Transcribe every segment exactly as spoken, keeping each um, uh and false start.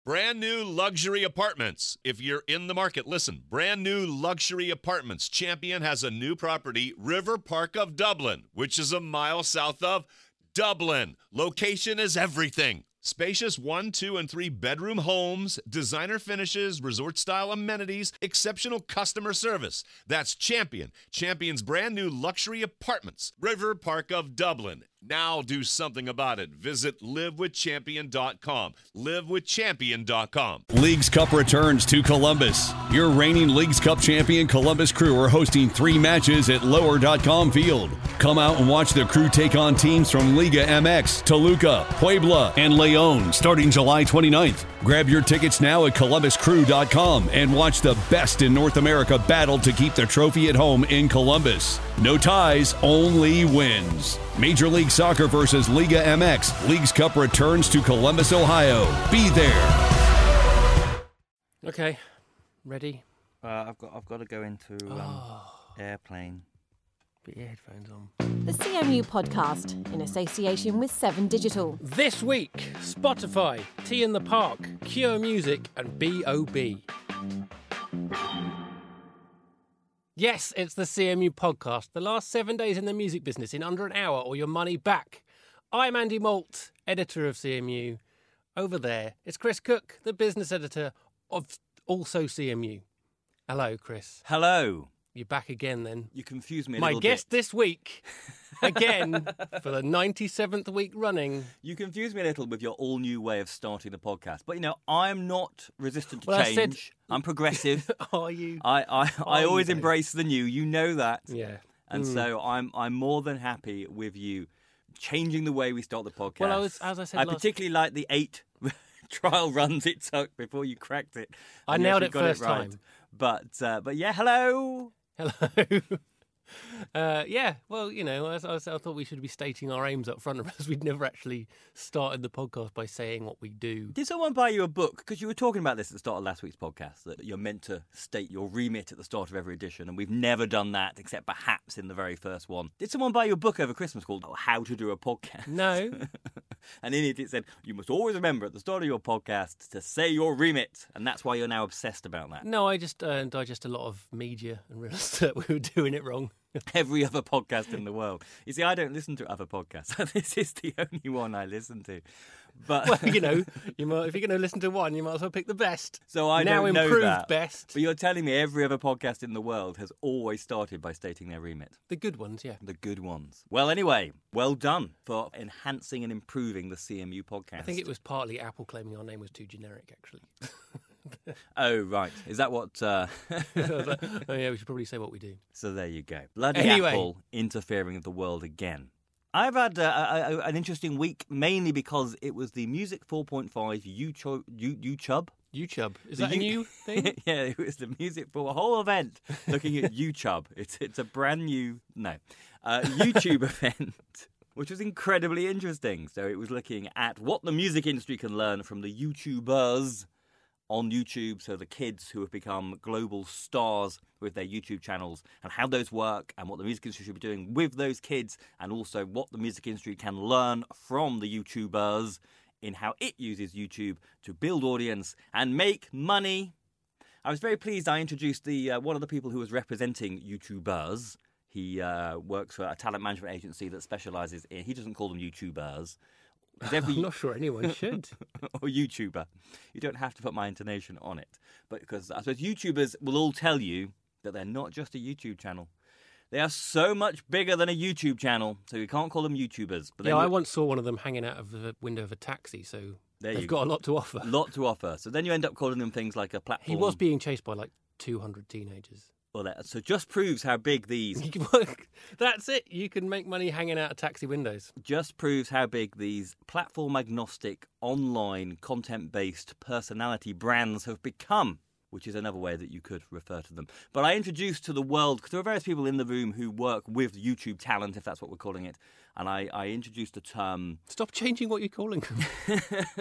Brand new luxury apartments. If you're in the market, listen. Brand new luxury apartments. Champion has a new property, River Park of Dublin, which is a mile south of Dublin. Location is everything. Spacious one, two, and three bedroom homes, designer finishes, resort-style amenities, exceptional customer service. That's Champion. Champion's brand new luxury apartments. River Park of Dublin. Now do something about it. Visit live with champion dot com. live with champion dot com. Leagues Cup returns to Columbus. Your reigning Leagues Cup champion Columbus Crew are hosting three matches at lower dot com field. Come out and watch the Crew take on teams from Liga M X, Toluca, Puebla, and Leon starting July twenty-ninth. Grab your tickets now at columbus crew dot com and watch the best in North America battle to keep the trophy at home in Columbus. No ties, only wins. Major League Soccer versus Liga M X. Leagues Cup returns to Columbus, Ohio. Be there. Okay, ready? Uh, I've got I've got to go into um, Oh. airplane. Put your headphones on. The C M U podcast, in association with Seven Digital. This week, Spotify, Tea in the Park, Cure Music, and B O B. Yes, it's the C M U podcast. The last seven days in the music business in under an hour or your money back. I'm Andy Malt, editor of C M U. Over there, it's Chris Cook, the business editor of also C M U. Hello, Chris. Hello. You're back again then. You confused me a My little guest bit. this week, again, for the ninety-seventh week running. You confused me a little with your all-new way of starting the podcast. But, you know, I'm not resistant to Well, I change. said- I'm progressive. Are you? I, I, I you always though? embrace the new. You know that. Yeah. And Mm. so I'm I'm more than happy with you changing the way we start the podcast. Well, I was- as I said I last- particularly like the eight trial runs it took before you cracked it. I And you nailed actually it got first right. time. But uh, but yeah, hello. Hello. Uh, yeah, well, you know, I, I, I thought we should be stating our aims up front, because we'd never actually started the podcast by saying what we do. Did someone buy you a book? Because you were talking about this at the start of last week's podcast, that you're meant to state your remit at the start of every edition, and we've never done that, except perhaps in the very first one. Did someone buy you a book over Christmas called How to Do a Podcast? No. And in it it said, you must always remember at the start of your podcast to say your remit, and that's why you're now obsessed about that. No, I just uh, digest a lot of media and realised that we were doing it wrong. Every other podcast in the world. You see, I don't listen to other podcasts. This is the only one I listen to. But Well, you know, you might, if you're going to listen to one, you might as well pick the best. so I now don't know improved that. best. But you're telling me every other podcast in the world has always started by stating their remit. The good ones, yeah. The good ones. Well, anyway, well done for enhancing and improving the C M U podcast. I think it was partly Apple claiming our name was too generic, actually. Oh, right. Is that what... Uh... I was like, oh, yeah, we should probably say what we do. So there you go. Bloody Anyway. Apple interfering with the world again. I've had uh, a, a, an interesting week, mainly because it was the Music four point five YouTube. YouTube? YouTube. Is The that a U- new thing? Yeah, it was the Music for a whole event looking at YouTube. It's it's a brand new, no, uh, YouTube event, which was incredibly interesting. So it was looking at what the music industry can learn from the YouTubers on YouTube, so the kids who have become global stars with their YouTube channels, and how those work, and what the music industry should be doing with those kids, and also what the music industry can learn from the YouTubers in how it uses YouTube to build audience and make money. I was very pleased I introduced the uh, one of the people who was representing YouTubers. He uh, works for a talent management agency that specialises in, he doesn't call them YouTubers, 'cause every I'm not sure anyone should. or YouTuber. You don't have to put my intonation on it. But because I suppose YouTubers will all tell you that they're not just a YouTube channel. They are so much bigger than a YouTube channel, so you can't call them YouTubers. But Yeah, then I you- once saw one of them hanging out of the window of a taxi, so There they've you got a lot to offer. lot to offer. So then you end up calling them things like a platform. He was being chased by like two hundred teenagers. Well, that, so just proves how big these That's it. You can make money hanging out of taxi windows. just proves how big these platform agnostic, online, content based personality brands have become. which is another way that you could refer to them. But I introduced to the world, because there are various people in the room who work with YouTube talent, if that's what we're calling it, and I, I introduced the term... Stop changing what you're calling them.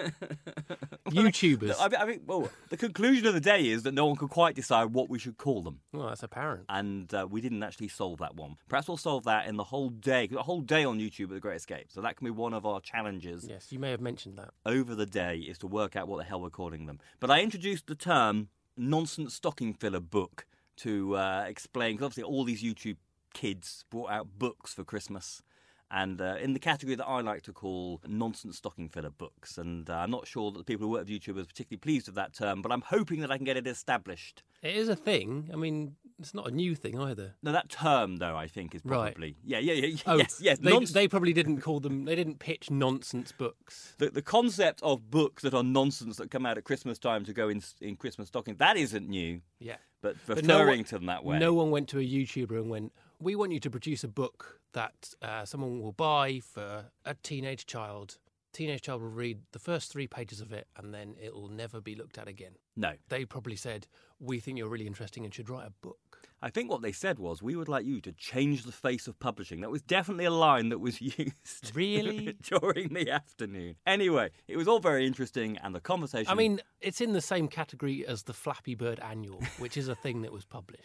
YouTubers. I mean, I mean, well, the conclusion of the day is that no one could quite decide what we should call them. Well, that's apparent. And uh, we didn't actually solve that one. Perhaps we'll solve that in the whole day, a whole day on YouTube at The Great Escape. So that can be one of our challenges. Yes, you may have mentioned that. Over the day is to work out what the hell we're calling them. But I introduced the term nonsense stocking filler book to uh, explain, because obviously all these YouTube kids brought out books for Christmas. And uh, in the category that I like to call nonsense stocking filler books. And uh, I'm not sure that the people who work with YouTube are particularly pleased with that term, but I'm hoping that I can get it established. It is a thing. I mean, it's not a new thing either. No, that term, though, I think is probably... Right. Yeah, yeah, yeah. Oh, yes, yes. They, nonsense. they probably didn't call them... They didn't pitch nonsense books. The, the concept of books that are nonsense that come out at Christmas time to go in, in Christmas stockings, that isn't new. Yeah. But But referring no one- to them that way. No one went to a YouTuber and went, we want you to produce a book that uh, someone will buy for a teenage child. Teenage child will read the first three pages of it and then it will never be looked at again. No. They probably said, we think you're really interesting and should write a book. I think what they said was, we would like you to change the face of publishing. That was definitely a line that was used. Really? during the afternoon. Anyway, it was all very interesting, and the conversation... I mean, it's in the same category as the Flappy Bird Annual, which is a thing that was published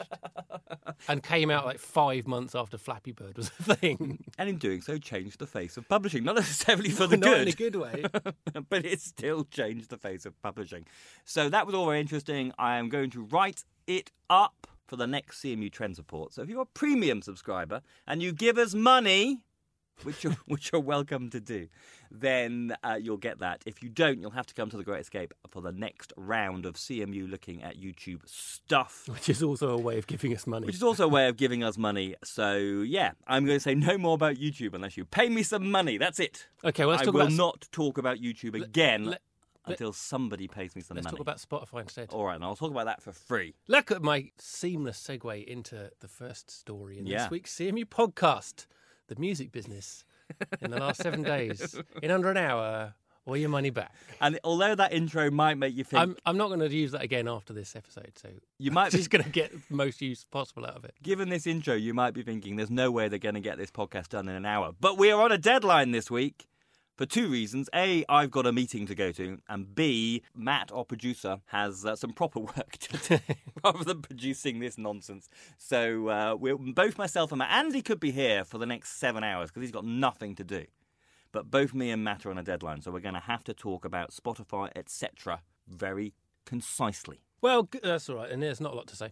and came out like five months after Flappy Bird was a thing. And in doing so, changed the face of publishing. Not necessarily for the Not good. in a good way. But it still changed the face of publishing. So that was all very interesting. I am going to write it up for the next C M U Trends Report. So if you're a premium subscriber and you give us money, which you're, which you're welcome to do, then uh, you'll get that. If you don't, you'll have to come to The Great Escape for the next round of C M U looking at YouTube stuff. Which is also a way of giving us money. Which is also a way of giving us money. So, yeah, I'm going to say no more about YouTube unless you pay me some money. That's it. Okay, well, let's I talk will about... not talk about YouTube again let- until somebody pays me some Let's money. talk about Spotify instead. All right, and I'll talk about that for free. Look at my seamless segue into the first story in Yeah. this week's C M U podcast. The music business in the last seven days. In under an hour, or your money back. And although that intro might make you think... I'm, I'm not going to use that again after this episode, so You might I'm be, just going to get the most use possible out of it. given this intro, you might be thinking there's no way they're going to get this podcast done in an hour. But we are on a deadline this week for two reasons. A, I've got a meeting to go to. And B, Matt, our producer, has uh, some proper work to do rather than producing this nonsense. So uh, we're, both myself and Matt, Andy could be here for the next seven hours because he's got nothing to do. But both me and Matt are on a deadline. So we're going to have to talk about Spotify, et cetera very concisely. Well, g- that's all right, and there's not a lot to say.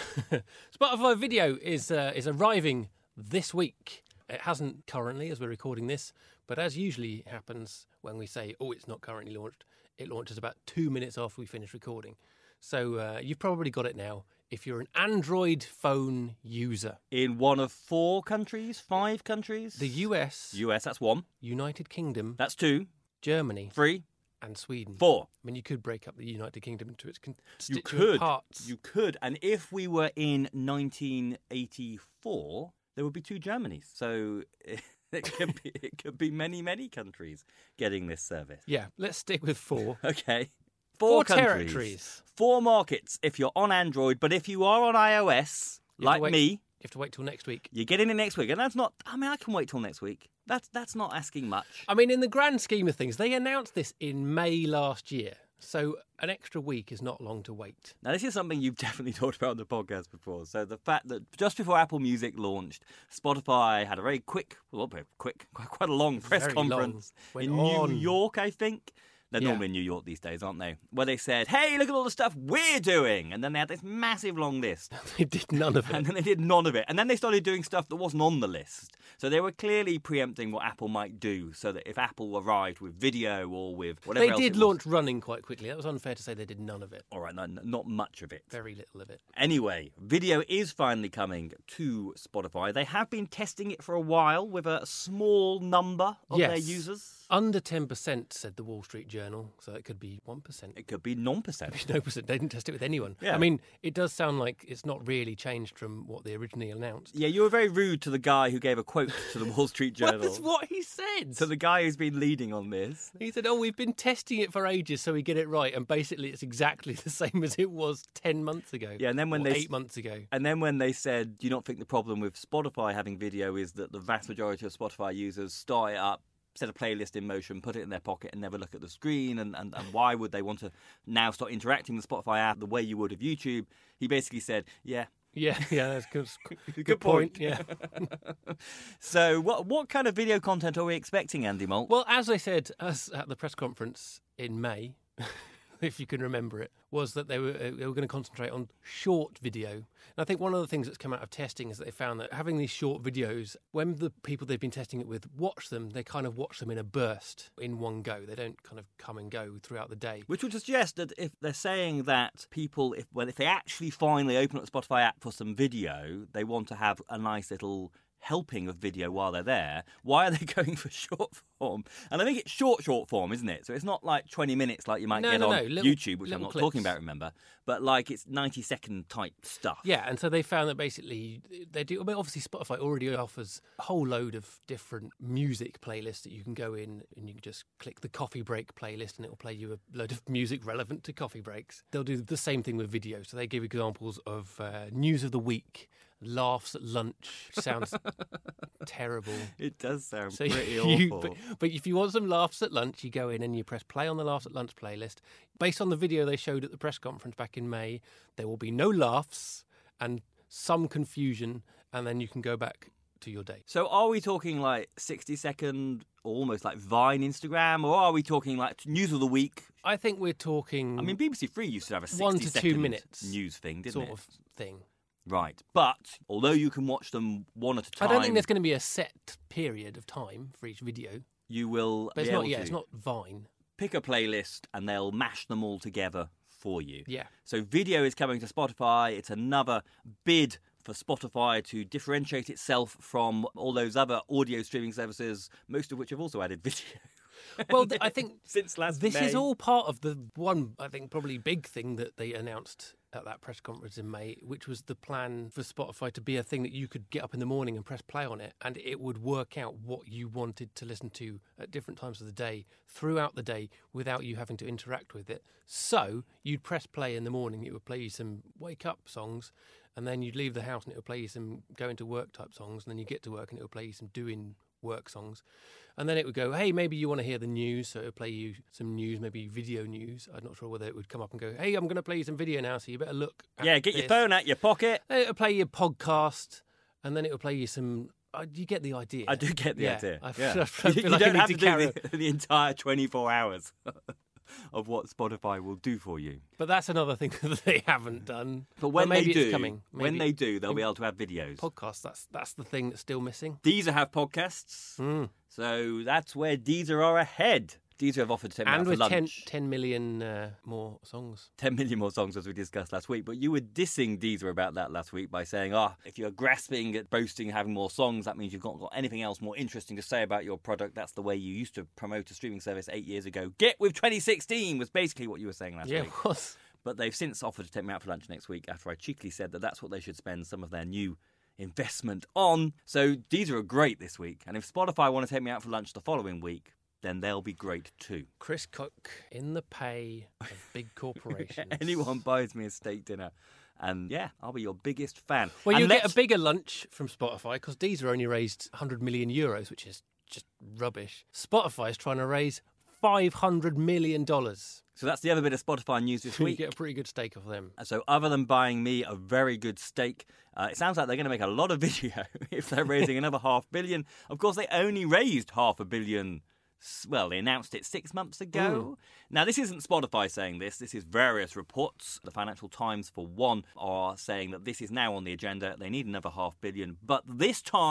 Spotify Video is uh, is arriving this week. It hasn't currently, as we're recording this, but as usually happens when we say, oh, it's not currently launched, it launches about two minutes after we finish recording. So uh, you've probably got it now if you're an Android phone user. In one of four countries, five countries? The U S, U S, that's one. United Kingdom, That's two. Germany, Three. and Sweden. Four. I mean, you could break up the United Kingdom into its You constituent could. parts. You could. And if we were in nineteen eighty-four, there would be two Germanys. So it could be, it could be many, many countries getting this service. Yeah, let's stick with four. Okay. Four countries. territories. Four markets if you're on Android. But if you are on iOS, You have to like wait- me, You have to wait till next week. you're getting it next week. And that's not, I mean, I can wait till next week. That's, that's not asking much. I mean, in the grand scheme of things, they announced this in May last year. So an extra week is not long to wait. Now, this is something you've definitely talked about on the podcast before. So the fact that just before Apple Music launched, Spotify had a very quick, well, very quick, quite, quite a long press Very conference long. in Went on. New York, I think. They're Yeah. normally in New York these days, aren't they? Where they said, hey, look at all the stuff we're doing. And then they had this massive long list. They did none of And it. then they did none of it. And then they started doing stuff that wasn't on the list. So they were clearly preempting what Apple might do so that if Apple arrived with video or with whatever They else did it was- launch running quite quickly. That was unfair to say they did none of it. All right, no, not much of it. Very little of it. Anyway, video is finally coming to Spotify. They have been testing it for a while with a small number of their Yes. users. under ten percent, said the Wall Street Journal, so it could be one percent. It could be non-percent. No percent. They didn't test it with anyone. Yeah. I mean, it does sound like it's not really changed from what they originally announced. Yeah, you were very rude to the guy who gave a quote to the Wall Street Journal. That's what he said. So the guy who's been leading on this. He said, oh, we've been testing it for ages so we get it right. And basically it's exactly the same as it was ten months ago. Yeah, and then when or they eight months ago. And then when they said, do you not think the problem with Spotify having video is that the vast majority of Spotify users start it up, set a playlist in motion, put it in their pocket and never look at the screen, and, and, and why would they want to now start interacting with the Spotify app the way you would with YouTube? He basically said, yeah. Yeah, yeah, that's good. Good, Good point. point. Yeah. So what what kind of video content are we expecting, Andy Malt? Well, as I said as at the press conference in May, if you can remember it, was that they were uh, they were going to concentrate on short video. And I think one of the things that's come out of testing is that they found that having these short videos, when the people they've been testing it with watch them, they kind of watch them in a burst in one go. They don't kind of come and go throughout the day. Which would suggest that if they're saying that people, if well, if they actually finally open up the Spotify app for some video, they want to have a nice little helping of video while they're there. Why are they going for short form? And I think it's short, short form, isn't it? So it's not like twenty minutes like you might No, get no, on no. Little- YouTube, which I'm little not clips. talking about, remember. But like it's ninety second type stuff. Yeah, and so they found that basically they do. I mean, obviously, Spotify already offers a whole load of different music playlists that you can go in and you can just click the coffee break playlist and it will play you a load of music relevant to coffee breaks. They'll do the same thing with video. So they give examples of uh, news of the week, laughs at lunch. Sounds terrible. It does sound So pretty you, awful. but, but if you want some laughs at lunch, you go in and you press play on the laughs at lunch playlist. Based on the video they showed at the press conference back in May, there will be no laughs and some confusion, and then you can go back to your day. So are we talking like sixty second, almost like Vine Instagram, or are we talking like news of the week? I think we're talking I mean, B B C Three used to have a one sixty to two second minutes news thing, didn't sort it? of thing. Right. But although you can watch them one at a time, I don't think there's going to be a set period of time for each video. you will But it's be not. able Yeah, to it's not Vine. pick a playlist and they'll mash them all together for you. Yeah. So video is coming to Spotify. It's another bid for Spotify to differentiate itself from all those other audio streaming services, most of which have also added video. Well, th- I think Since last this May. is all part of the one, I think, probably big thing that they announced at that press conference in May, which was the plan for Spotify to be a thing that you could get up in the morning and press play on it, and it would work out what you wanted to listen to at different times of the day, throughout the day, without you having to interact with it. So you'd press play in the morning, it would play you some wake-up songs, and then you'd leave the house and it would play you some going-to-work type songs, and then you get to work and it would play you some doing work songs. And then it would go, hey, maybe you want to hear the news, so it would play you some news, maybe video news. I'm not sure whether it would come up and go, hey, I'm going to play you some video now, so you better look at Yeah, get your this. phone out your pocket. Then it would play you a podcast, and then it would play you some... Uh, you get the idea. I do get the Yeah, idea. I yeah. feel- I feel you like I don't need have to to, do carry- the, the entire twenty-four hours of what Spotify will do for you. But that's another thing that they haven't done. But when maybe they it's do, coming. when Maybe they do, they'll be able to have videos. podcasts, that's that's the thing that's still missing. Deezer have podcasts, Mm. so that's where Deezer are ahead. Deezer have offered to take me out And for with lunch. ten, ten million uh, more songs. ten million more songs, as we discussed last week. But you were dissing Deezer about that last week by saying, oh, if you're grasping at boasting having more songs, that means you've not got anything else more interesting to say about your product. That's the way you used to promote a streaming service eight years ago. Get with twenty sixteen was basically what you were saying last Yeah, week. it was. But they've since offered to take me out for lunch next week after I cheekily said that that's what they should spend some of their new investment on. So Deezer are great this week. And if Spotify want to take me out for lunch the following week, then they'll be great too. Chris Cook in the pay of big corporations. Anyone buys me a steak dinner, and yeah, I'll be your biggest fan. Well, And you'll get let's- a bigger lunch from Spotify because Deezer only raised one hundred million euros, which is just rubbish. Spotify is trying to raise five hundred million dollars. So that's the other bit of Spotify news this You week. get a pretty good stake off them. So other than buying me a very good steak, uh, it sounds like they're going to make a lot of video if they're raising another half billion. Of course, they only raised half a billion. Well, they announced it six months ago. Now, this isn't Spotify saying this. This is various reports. The Financial Times, for one, are saying that this is now on the agenda. They need another half billion. But this time,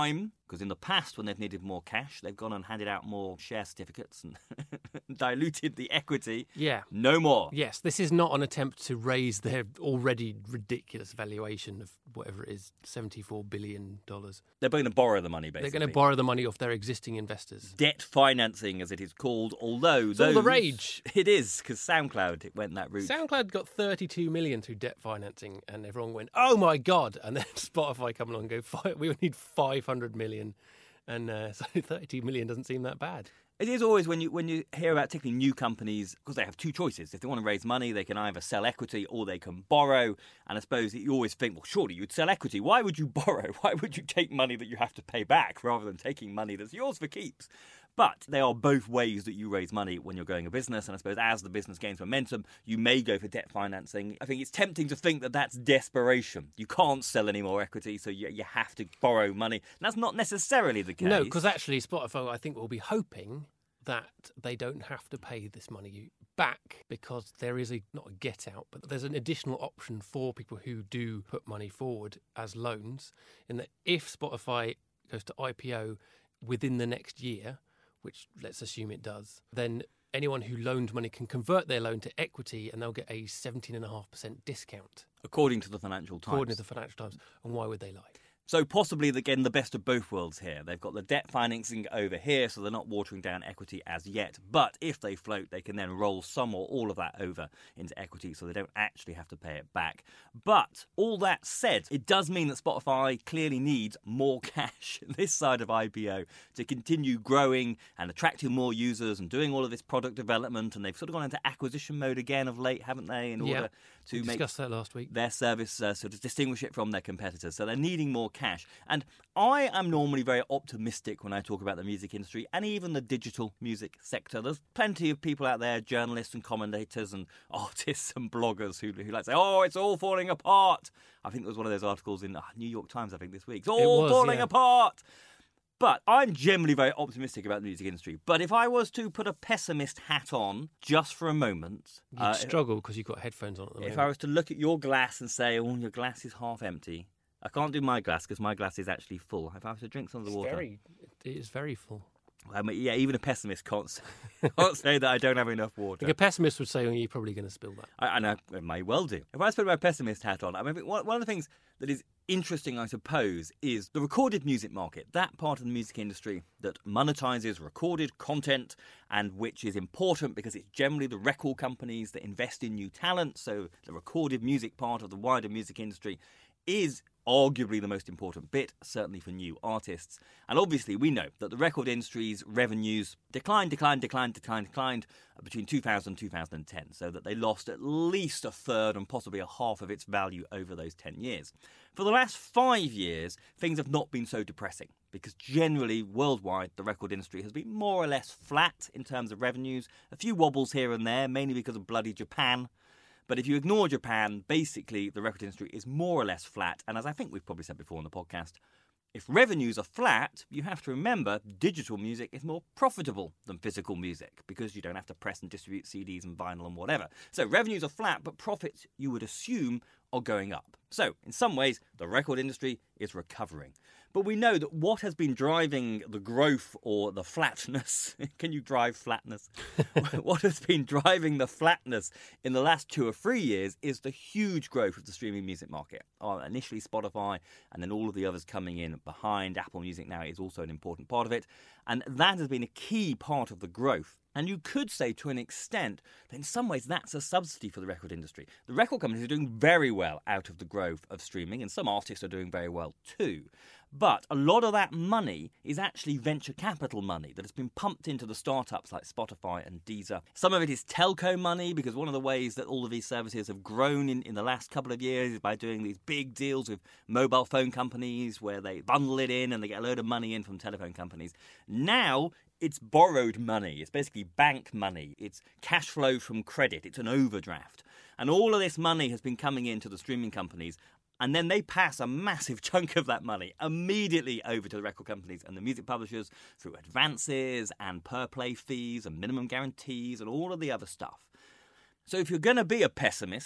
Because in the past, when they've needed more cash, they've gone and handed out more share certificates and diluted the equity. Yeah. No more. Yes, this is not an attempt to raise their already ridiculous valuation of whatever it is, seventy-four billion dollars. They're going to borrow the money, basically. They're going to borrow the money off their existing investors. Debt financing, as it is called, although It's those... all the rage. It is, because SoundCloud it went that route. SoundCloud got thirty-two million through debt financing, and everyone went, "Oh my god!" And then Spotify come along and go, "Fi- "We need five hundred million," and uh, so thirty-two million doesn't seem that bad. It is always when you when you hear about particularly new companies, because they have two choices. If they want to raise money, they can either sell equity or they can borrow. And I suppose you always think, well, surely you'd sell equity. Why would you borrow? Why would you take money that you have to pay back rather than taking money that's yours for keeps? But they are both ways that you raise money when you're growing a business. And I suppose as the business gains momentum, you may go for debt financing. I think it's tempting to think that that's desperation. You can't sell any more equity, so you, you have to borrow money. And that's not necessarily the case. No, because actually Spotify, I think, will be hoping that they don't have to pay this money back, because there is a not a get out, but there's an additional option for people who do put money forward as loans, in that if Spotify goes to I P O within the next year, which let's assume it does, then anyone who loaned money can convert their loan to equity and they'll get a seventeen point five percent discount. According to the Financial Times. According to the Financial Times. And why would they lie? So possibly, again, the best of both worlds here. They've got the debt financing over here, so they're not watering down equity as yet. But if they float, they can then roll some or all of that over into equity, so they don't actually have to pay it back. But all that said, it does mean that Spotify clearly needs more cash this side of I P O to continue growing and attracting more users and doing all of this product development. And they've sort of gone into acquisition mode again of late, haven't they, in order Yeah. to We make discussed that last week. their service uh, sort of distinguish it from their competitors. So they're needing more cash. And I am normally very optimistic when I talk about the music industry and even the digital music sector. There's plenty of people out there, journalists and commentators and artists and bloggers who, who like to say, oh, it's all falling apart. I think there was one of those articles in uh, New York Times, I think, this week. It's all was, falling yeah. apart. But I'm generally very optimistic about the music industry. But if I was to put a pessimist hat on just for a moment... You'd uh, struggle because you've got headphones on at the moment. if I was to look at your glass and say, oh, your glass is half empty, I can't do my glass because my glass is actually full. If I was to drink some of the It's water... very, it is very full. I mean, yeah, even a pessimist can't say, can't say that I don't have enough I water. think a pessimist would say, oh, you're probably going to spill that. I, and I, I may well do. If I was to put my pessimist hat on, I mean, one, one of the things that is interesting, I suppose, is the recorded music market, that part of the music industry that monetizes recorded content and which is important because it's generally the record companies that invest in new talent. So the recorded music part of the wider music industry is arguably the most important bit, certainly for new artists. And obviously we know that the record industry's revenues declined, declined, declined, declined, declined between two thousand and two thousand ten, so that they lost at least a third and possibly a half of its value over those ten years. For the last five years, things have not been so depressing, because generally, worldwide, the record industry has been more or less flat in terms of revenues, a few wobbles here and there, mainly because of bloody Japan. But if you ignore Japan, basically the record industry is more or less flat. And as I think we've probably said before on the podcast, if revenues are flat, you have to remember digital music is more profitable than physical music because you don't have to press and distribute C Ds and vinyl and whatever. So revenues are flat, but profits, you would assume, are going up. So in some ways, the record industry is recovering. But we know that what has been driving the growth or the flatness, can you drive flatness? What has been driving the flatness in the last two or three years is the huge growth of the streaming music market. Uh, initially Spotify and then all of the others coming in behind. Apple Music now is also an important part of it. And that has been a key part of the growth. And you could say to an extent that in some ways that's a subsidy for the record industry. The record companies are doing very well out of the growth of streaming, and some artists are doing very well too. But a lot of that money is actually venture capital money that has been pumped into the startups like Spotify and Deezer. Some of it is telco money, because one of the ways that all of these services have grown in, in the last couple of years is by doing these big deals with mobile phone companies where they bundle it in and they get a load of money in from telephone companies. Now it's borrowed money. It's basically bank money. It's cash flow from credit. It's an overdraft. And all of this money has been coming into the streaming companies. And then they pass a massive chunk of that money immediately over to the record companies and the music publishers through advances and per play fees and minimum guarantees and all of the other stuff. So if you're going to be a pessimist,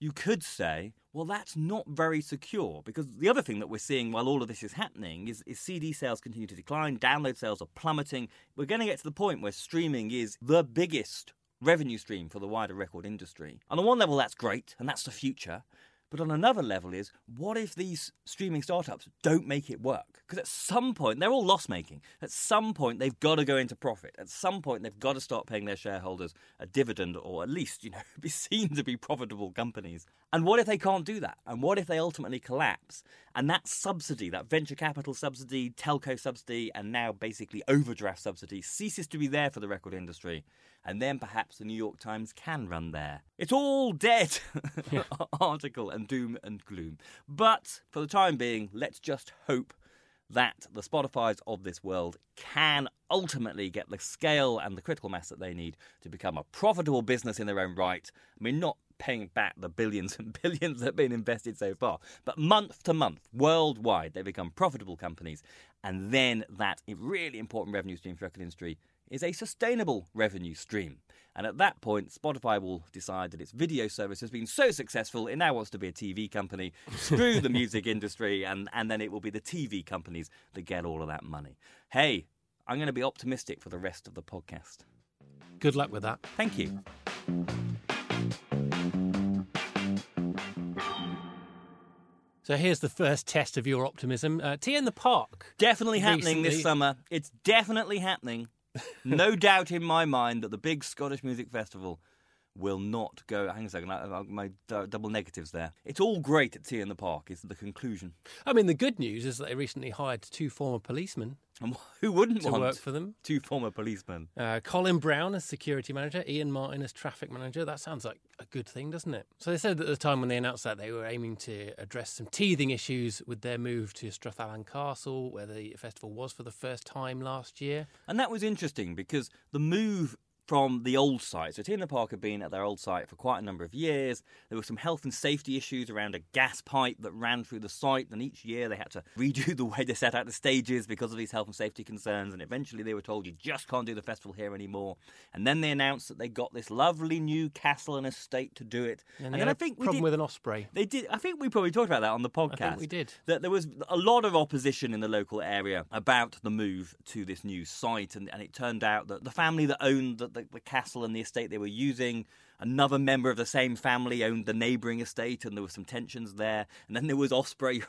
you could say, well, that's not very secure, because the other thing that we're seeing while all of this is happening is, is C D sales continue to decline, download sales are plummeting. We're going to get to the point where streaming is the biggest revenue stream for the wider record industry. And on one level, that's great, and that's the future. But on another level is, what if these streaming startups don't make it work? Because at some point, they're all loss-making. At some point, they've got to go into profit. At some point, they've got to start paying their shareholders a dividend, or at least, you know, be seen to be profitable companies. And what if they can't do that? And what if they ultimately collapse? And that subsidy, that venture capital subsidy, telco subsidy, and now basically overdraft subsidy ceases to be there for the record industry. And then perhaps the New York Times can run there. It's all dead yeah. article and doom and gloom. But for the time being, let's just hope that the Spotifys of this world can ultimately get the scale and the critical mass that they need to become a profitable business in their own right. I mean, not paying back the billions and billions that have been invested so far, but month to month, worldwide, they become profitable companies. And then that really important revenue stream for the record industry is a sustainable revenue stream. And at that point, Spotify will decide that its video service has been so successful, it now wants to be a T V company. Screw the music industry, and, and then it will be the T V companies that get all of that money. Hey, I'm going to be optimistic for the rest of the podcast. Good luck with that. Thank you. So here's the first test of your optimism. Uh, Tea in the Park. Definitely happening recently... this summer. It's definitely happening. No doubt in my mind that the big Scottish Music Festival will not go... Hang on a second, I, I, my d- double negatives there. It's all great at Tea in the Park, is the conclusion. I mean, the good news is that they recently hired two former policemen. And who wouldn't to want work for them? Two former policemen. Uh, Colin Brown as security manager, Ian Martin as traffic manager. That sounds like a good thing, doesn't it? So they said at the time when they announced that they were aiming to address some teething issues with their move to Strathallan Castle, where the festival was for the first time last year. And that was interesting because the move from the old site. So Tea in the Park had been at their old site for quite a number of years. There were some health and safety issues around a gas pipe that ran through the site, and each year they had to redo the way they set out the stages because of these health and safety concerns, and eventually they were told you just can't do the festival here anymore. And then they announced that they got this lovely new castle and estate to do it. And, and then I think we problem did, with an osprey. They did. I think we probably talked about that on the podcast. I think we did. That there was a lot of opposition in the local area about the move to this new site, and, and it turned out that the family that owned the, the, the castle and the estate they were using, another member of the same family owned the neighbouring estate, and there were some tensions there. And then there was Osprey.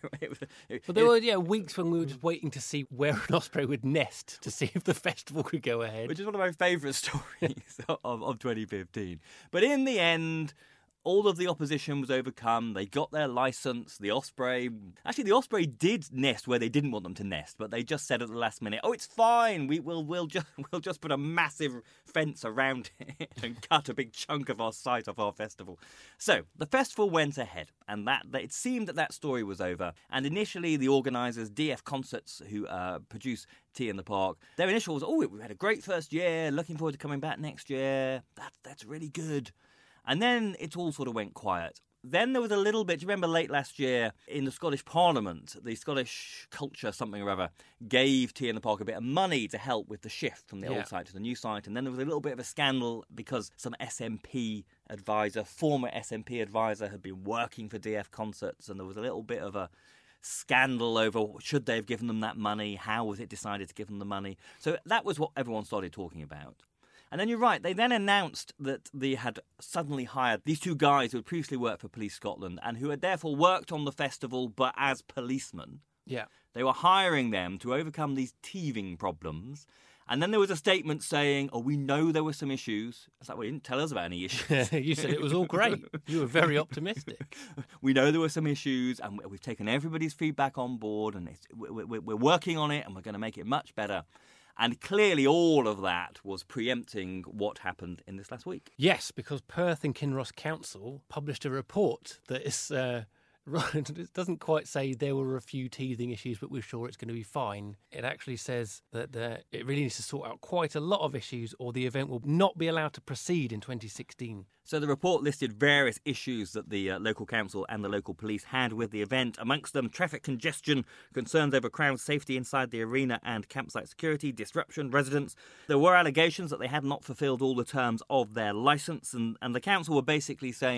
But there were yeah weeks when we were just waiting to see where an osprey would nest to see if the festival could go ahead. Which is one of my favourite stories of, of twenty fifteen. But in the end, all of the opposition was overcome. They got their licence. The Osprey... Actually, the Osprey did nest where they didn't want them to nest, but they just said at the last minute, oh, it's fine. We will we'll just we'll just put a massive fence around it and cut a big chunk of our site off our festival. So the festival went ahead, and that, that it seemed that that story was over. And initially, the organisers, D F Concerts, who uh, produce Tea in the Park, their initial was, oh, we had a great first year. Looking forward to coming back next year. That, that's really good. And then it all sort of went quiet. Then there was a little bit, do you remember late last year in the Scottish Parliament, the Scottish Culture something or other gave Tea in the Park a bit of money to help with the shift from the yeah. old site to the new site. And then there was a little bit of a scandal because some S N P advisor, former S N P advisor, had been working for D F Concerts, and there was a little bit of a scandal over should they have given them that money, how was it decided to give them the money. So that was what everyone started talking about. And then you're right, they then announced that they had suddenly hired these two guys who had previously worked for Police Scotland and who had therefore worked on the festival but as policemen. Yeah. They were hiring them to overcome these teething problems. And then there was a statement saying, oh, we know there were some issues. It's like, well, you didn't tell us about any issues. You said it was all great. You were very optimistic. We know there were some issues, and we've taken everybody's feedback on board, and it's, we're, we're working on it, and we're going to make it much better. And clearly all of that was preempting what happened in this last week. Yes, because Perth and Kinross Council published a report that is... Uh, Right, it doesn't quite say there were a few teething issues, but we're sure it's going to be fine. It actually says that uh, it really needs to sort out quite a lot of issues or the event will not be allowed to proceed in twenty sixteen. So the report listed various issues that the uh, local council and the local police had with the event. Amongst them, traffic congestion, concerns over crowd safety inside the arena and campsite security, disruption, residents. There were allegations that they had not fulfilled all the terms of their licence, and, and the council were basically saying,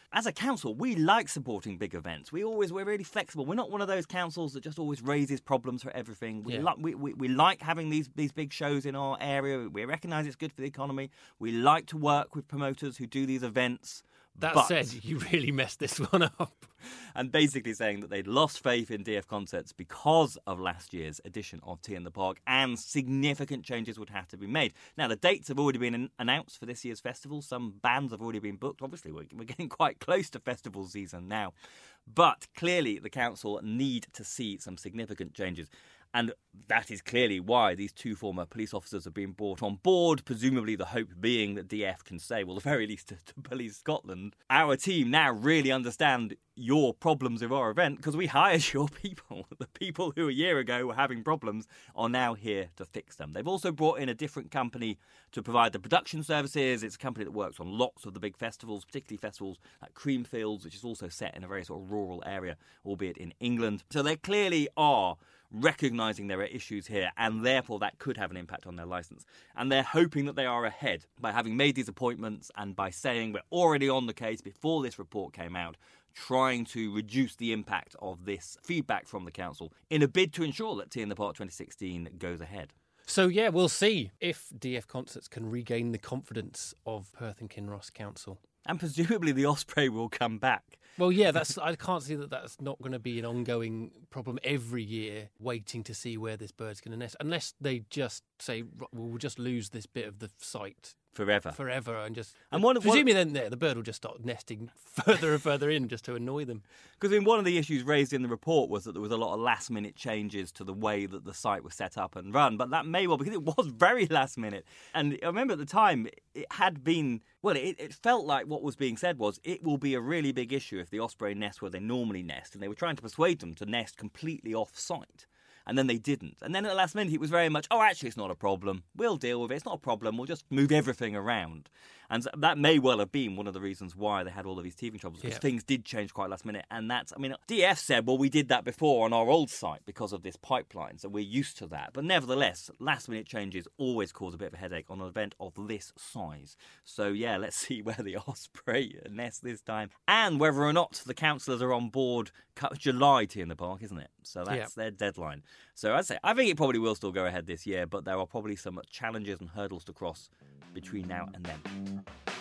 as a council, we like supporting big events. We always, we're really flexible. We're not one of those councils that just always raises problems for everything. We, Yeah. like, we, we, we like having these, these big shows in our area. We recognise it's good for the economy. We like to work with promoters who do these events. That but, said, you really messed this one up. and basically saying that they'd lost faith in D F Concerts because of last year's edition of Tea in the Park, and significant changes would have to be made. Now, the dates have already been an- announced for this year's festival. Some bands have already been booked. Obviously, we're, we're getting quite close to festival season now. But clearly, the council need to see some significant changes. And that is clearly why these two former police officers have been brought on board, presumably the hope being that D F can say, well, at the very least to, to Police Scotland, our team now really understand your problems with our event because we hired your people. The people who a year ago were having problems are now here to fix them. They've also brought in a different company to provide the production services. It's a company that works on lots of the big festivals, particularly festivals like Creamfields, which is also set in a very sort of rural area, albeit in England. So they clearly are recognising there are issues here, and therefore that could have an impact on their licence. And they're hoping that they are ahead by having made these appointments and by saying we're already on the case before this report came out, trying to reduce the impact of this feedback from the council in a bid to ensure that Tea in the Park twenty sixteen goes ahead. So, yeah, we'll see if D F Concerts can regain the confidence of Perth and Kinross Council. And presumably the Osprey will come back. Well, yeah, that's. I can't see that that's not going to be an ongoing problem every year, waiting to see where this bird's going to nest, unless they just say, "Right, we'll just lose this bit of the site Forever. forever, and just And one of- presumably then there the bird will just start nesting further and further in just to annoy them. Because I mean, one of the issues raised in the report was that there was a lot of last-minute changes to the way that the site was set up and run, but that may well, because it was very last-minute. And I remember at the time, it had been, well, it, it felt like what was being said was, it will be a really big issue if the osprey nest where they normally nest, and they were trying to persuade them to nest completely off-site. And then they didn't. And then at the last minute, it was very much, oh, actually, it's not a problem. We'll deal with it. It's not a problem. We'll just move everything around. And so that may well have been one of the reasons why they had all of these teething troubles, because Yeah. things did change quite last minute. And that's, I mean, D F said, well, we did that before on our old site because of this pipeline, so we're used to that. But nevertheless, last minute changes always cause a bit of a headache on an event of this size. So, yeah, let's see where the osprey nests this time, and whether or not the councillors are on board cut July Tea in the Park, isn't it? So that's Yeah. their deadline. So I'd say I think it probably will still go ahead this year, but there are probably some challenges and hurdles to cross between now and then.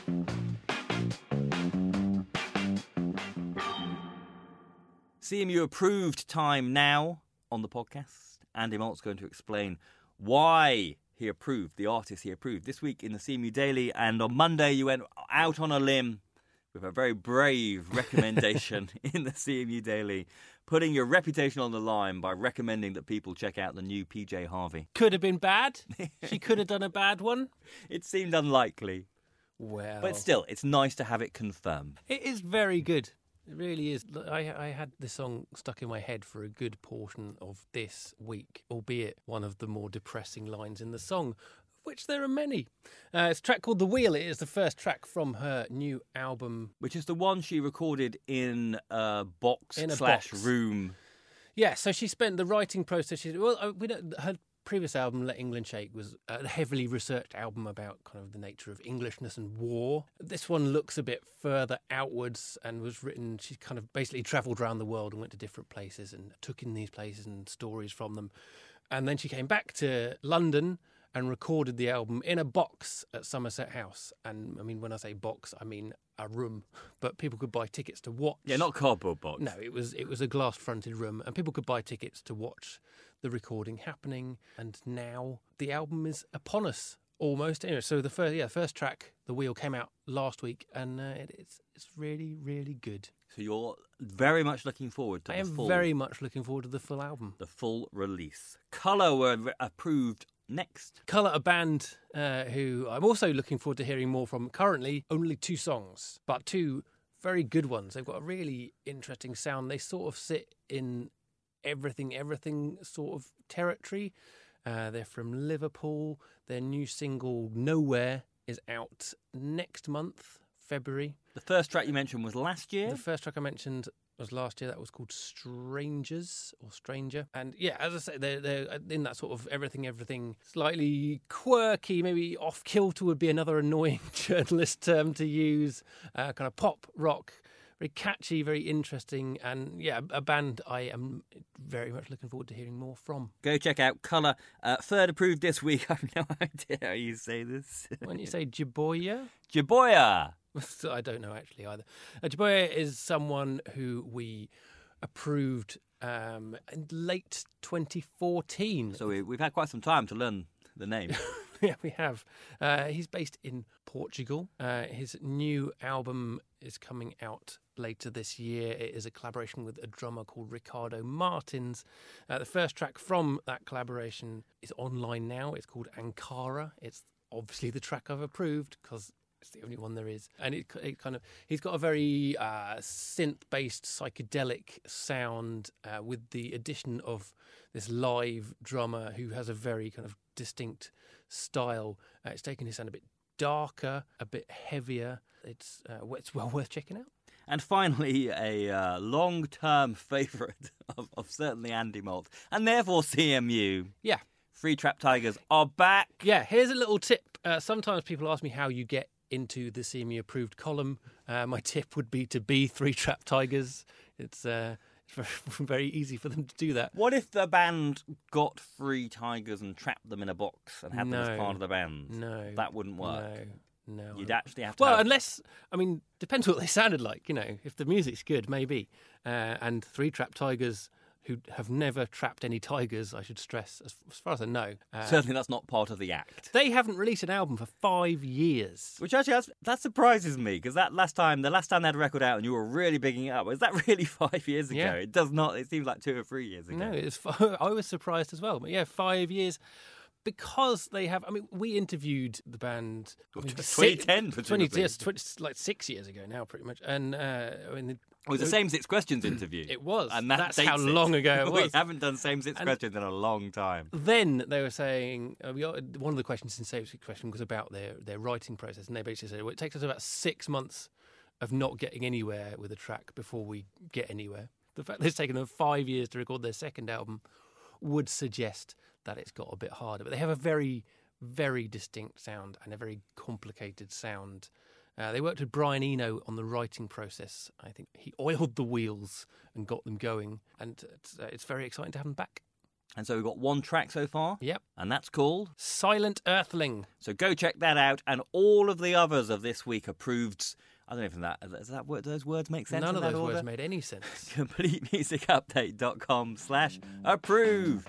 C M U approved Time Now on the podcast. Andy Malt's going to explain why he approved, the artist he approved, this week in the C M U Daily. And on Monday, you went out on a limb with a very brave recommendation in the C M U Daily, putting your reputation on the line by recommending that people check out the new P J Harvey. Could have been bad. She could have done a bad one. It seemed unlikely, Well, but still, it's nice to have it confirmed. it is very good. It really is. I, I had this song stuck in my head for a good portion of this week, albeit one of the more depressing lines in the song, of which there are many. Uh, it's a track called The Wheel. It is the first track from her new album. Which is the one she recorded in a box In a slash box. room. Yeah, so she spent the writing process. She, well, uh, we don't, her previous album, Let England Shake, was a heavily researched album about kind of the nature of Englishness and war. This one looks a bit further outwards and was written, she kind of basically travelled around the world and went to different places and took in these places and stories from them. And then she came back to London and recorded the album in a box at Somerset House. And I mean, when I say box, I mean a room, but people could buy tickets to watch. Yeah, not cardboard box. No, it was it was a glass-fronted room, and people could buy tickets to watch the recording happening. And now the album is upon us almost. Anyway, so the first yeah first track, The Wheel, came out last week, and uh, it, it's it's really really good. So you're very much looking forward to I the am full, very much looking forward to the full album. the full release. Colour were re- approved next. Colour, a band uh, who I'm also looking forward to hearing more from. Currently, only two songs, but two very good ones. They've got a really interesting sound. They sort of sit in everything, everything sort of territory. Uh, they're from Liverpool. Their new single, Nowhere, is out next month, February. The first track you mentioned was last year. The first track I mentioned was last year. That was called Strangers or Stranger. And yeah, as I say, they're, they're in that sort of everything, everything, slightly quirky, maybe off-kilter would be another annoying journalist term to use, uh, kind of pop rock very catchy, very interesting, and yeah, a band I am very much looking forward to hearing more from. Go check out Colour. Uh, third approved this week. I have no idea how you say this. When you say Jiboya, Jiboya. I don't know actually either. Uh, Jiboya is someone who we approved um, in late twenty fourteen. So we, we've had quite some time to learn the name. Yeah, we have. Uh, he's based in Portugal. Uh, his new album is coming out later this year. It is a collaboration with a drummer called Ricardo Martins. Uh, the first track from that collaboration is online now. It's called Ankara. It's obviously the track I've approved because it's the only one there is. And it, it kind of, he's got a very uh, synth-based psychedelic sound uh, with the addition of this live drummer who has a very kind of distinct style. Uh, it's taken his sound a bit darker, a bit heavier. It's uh, it's well worth checking out. And finally, a uh, long-term favourite of, of certainly Andy Malt, and therefore C M U. Yeah. Free Trap Tigers are back. Yeah, here's a little tip. Uh, sometimes people ask me how you get into the C M U approved column. Uh, my tip would be to be Three Trap Tigers. It's uh, it's very, very easy for them to do that. What if the band got three tigers and trapped them in a box and had No. them as part of the band? No. That wouldn't work. No, no. You'd actually have to Well, have... unless, I mean, depends what they sounded like, you know. If the music's good, maybe. Uh, and Three Trap Tigers, who have never trapped any tigers, I should stress, as, as far as I know. Uh, Certainly that's not part of the act. They haven't released an album for five years. Which actually, has, that surprises me, because that last time, the last time they had a record out and you were really bigging it up, was that really five years ago? Yeah. It does not, it seems like two or three years ago. No, it's, I was surprised as well. But yeah, five years. Because they have, I mean, we interviewed the band. I mean, twenty ten, twenty, presumably. yes, twenty, like six years ago now, pretty much. And uh, I mean, It was the Same Six Questions interview. It was. And that That's dates how it. long ago it We was. haven't done Same Six And- Questions in a long time. Then they were saying uh, we got, one of the questions in Save Six Question was about their, their writing process, and they basically said, well, it takes us about six months of not getting anywhere with a track before we get anywhere. The fact that it's taken them five years to record their second album would suggest that it's got a bit harder. But they have a very, very distinct sound and a very complicated sound. Uh, they worked with Brian Eno on the writing process. I think he oiled the wheels and got them going, and it's, uh, it's very exciting to have them back. And so we've got one track so far. Yep. And that's called... Silent Earthling. So go check that out. And all of the others of this week approved... I don't know if that, does that word, those words make sense None in of that those order? words made any sense. complete music update dot com slash approved.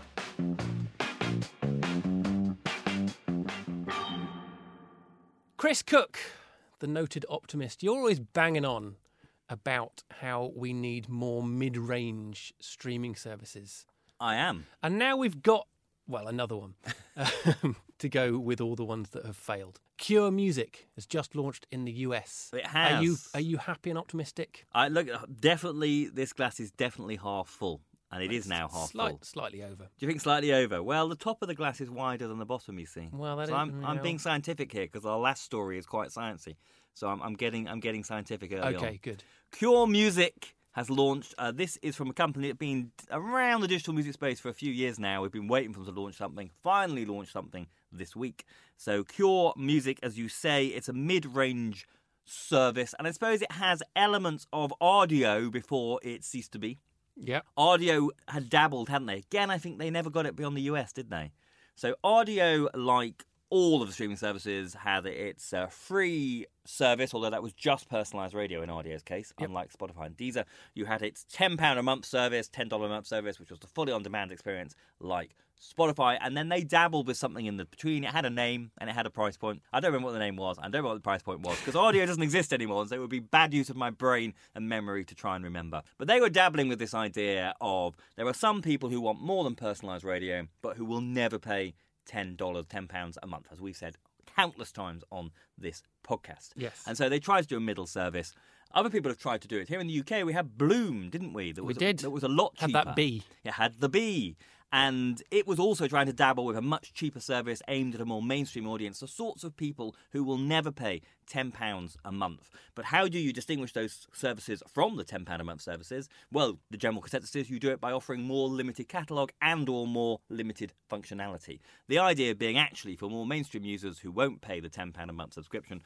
Chris Cook, the noted optimist, you're always banging on about how we need more mid-range streaming services. I am. And now we've got, well, another one um, to go with all the ones that have failed. Cure Music has just launched in the U S. It has. Are you are you happy and optimistic? I look, definitely, this glass is definitely half full. And it is now half Slight, full. Slightly over. Do you think slightly over? Well, the top of the glass is wider than the bottom, you see. Well, that so is- I'm, I'm well- being scientific here because our last story is quite sciencey. So I'm, I'm getting I'm getting scientific early on. Okay, good. Cure Music has launched. Uh, this is from a company that's been around the digital music space for a few years now. We've been waiting for them to launch something. Finally launched something this week. So Cure Music, as you say, it's a mid-range service. And I suppose it has elements of audio before it ceased to be. Yeah. Audio had dabbled, hadn't they? Again, I think they never got it beyond the U S, did they? So audio, like all of the streaming services, had its uh, free service, although that was just personalised radio in Audio's case, Yep. unlike Spotify and Deezer. You had its ten pounds a month service, ten dollars a month service, which was the fully on-demand experience like Spotify, and then they dabbled with something in the between. It had a name and it had a price point. I don't remember what the name was. I don't remember what the price point was because audio doesn't exist anymore, and so it would be bad use of my brain and memory to try and remember. But they were dabbling with this idea of there are some people who want more than personalised radio, but who will never pay ten dollars, ten pounds a month, as we've said countless times on this podcast. Yes. And so they tried to do a middle service. Other people have tried to do it. Here in the U K, we had Bloom, didn't we? That We was, did. That was a lot Had cheaper. that bee. It had the bee. And it was also trying to dabble with a much cheaper service aimed at a more mainstream audience, the sorts of people who will never pay ten pounds a month. But how do you distinguish those services from the ten pounds a month services? Well, the general consensus is you do it by offering more limited catalogue and or more limited functionality. The idea being actually for more mainstream users who won't pay the ten pounds a month subscription,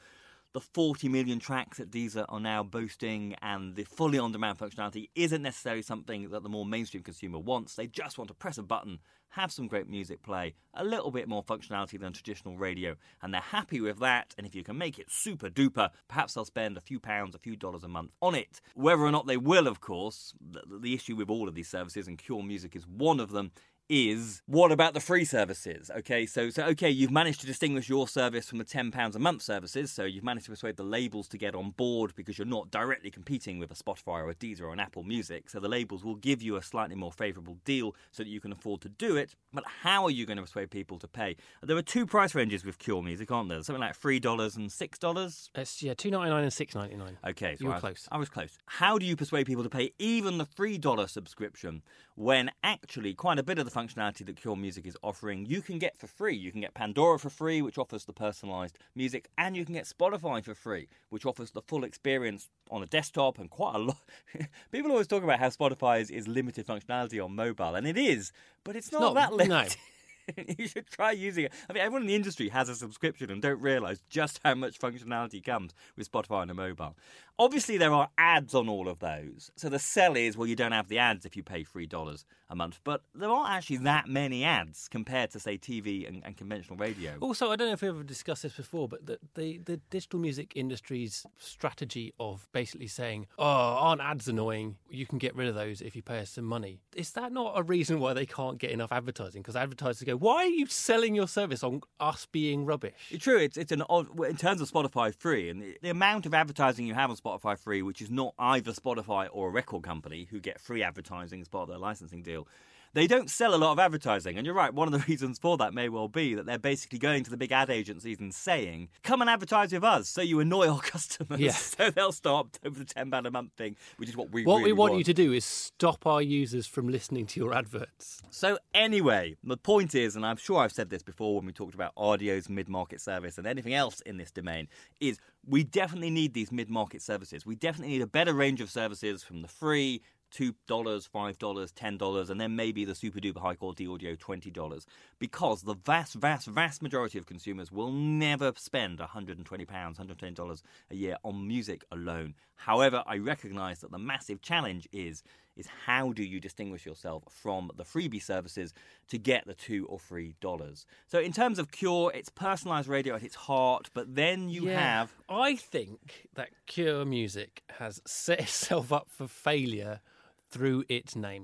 the forty million tracks that Deezer are now boasting, and the fully on-demand functionality isn't necessarily something that the more mainstream consumer wants. They just want to press a button, have some great music play, a little bit more functionality than traditional radio, and they're happy with that. And if you can make it super duper, perhaps they'll spend a few pounds, a few dollars a month on it. Whether or not they will, of course, the, the issue with all of these services, and Cure Music is one of them, is what about the free services? Okay, so so okay, you've managed to distinguish your service from the ten pounds a month services, so you've managed to persuade the labels to get on board because you're not directly competing with a Spotify or a Deezer or an Apple Music, so the labels will give you a slightly more favourable deal so that you can afford to do it. But how are you going to persuade people to pay? There are two price ranges with Cure Music, aren't there? Something like three dollars and six dollars? It's, yeah, two ninety-nine and six ninety-nine. Okay, so you were I, close. I was close. How do you persuade people to pay even the three dollars subscription when actually quite a bit of the functionality that Cure Music is offering you can get for free? You can get Pandora for free, which offers the personalised music, and you can get Spotify for free, which offers the full experience on a desktop and quite a lot. People always talk about how Spotify is, is limited functionality on mobile, and it is, but it's, It's not, not- that limited. no. You should try using it. I mean, everyone in the industry has a subscription and don't realise just how much functionality comes with Spotify on a mobile. Obviously, there are ads on all of those. So the sell is, well, you don't have the ads if you pay three dollars a month. But there aren't actually that many ads compared to, say, T V and, and conventional radio. Also, I don't know if we've ever discussed this before, but the, the, the digital music industry's strategy of basically saying, oh, aren't ads annoying? You can get rid of those if you pay us some money. Is that not a reason why they can't get enough advertising? Because advertisers go, why are you selling your service on us being rubbish? It's true, it's it's an odd, in terms of Spotify Free, and the, the amount of advertising you have on Spotify Free, which is not either Spotify or a record company who get free advertising as part of their licensing deal, they don't sell a lot of advertising. And you're right, one of the reasons for that may well be that they're basically going to the big ad agencies and saying, come and advertise with us so you annoy our customers. Yeah. So they'll stop over the ten pounds a month thing, which is what we What really we want, you to do is stop our users from listening to your adverts. So anyway, the point is, and I'm sure I've said this before when we talked about Audio's mid-market service and anything else in this domain, is we definitely need these mid-market services. We definitely need a better range of services from the free two dollars, five dollars, ten dollars, and then maybe the super-duper high-quality audio twenty dollars, because the vast, vast, vast majority of consumers will never spend one hundred twenty pounds, one hundred twenty dollars a year on music alone. However, I recognise that the massive challenge is is how do you distinguish yourself from the freebie services to get the two or three dollars? So in terms of Cure, it's personalised radio at its heart, but then you Yeah. have... I think that Cure Music has set itself up for failure through its name.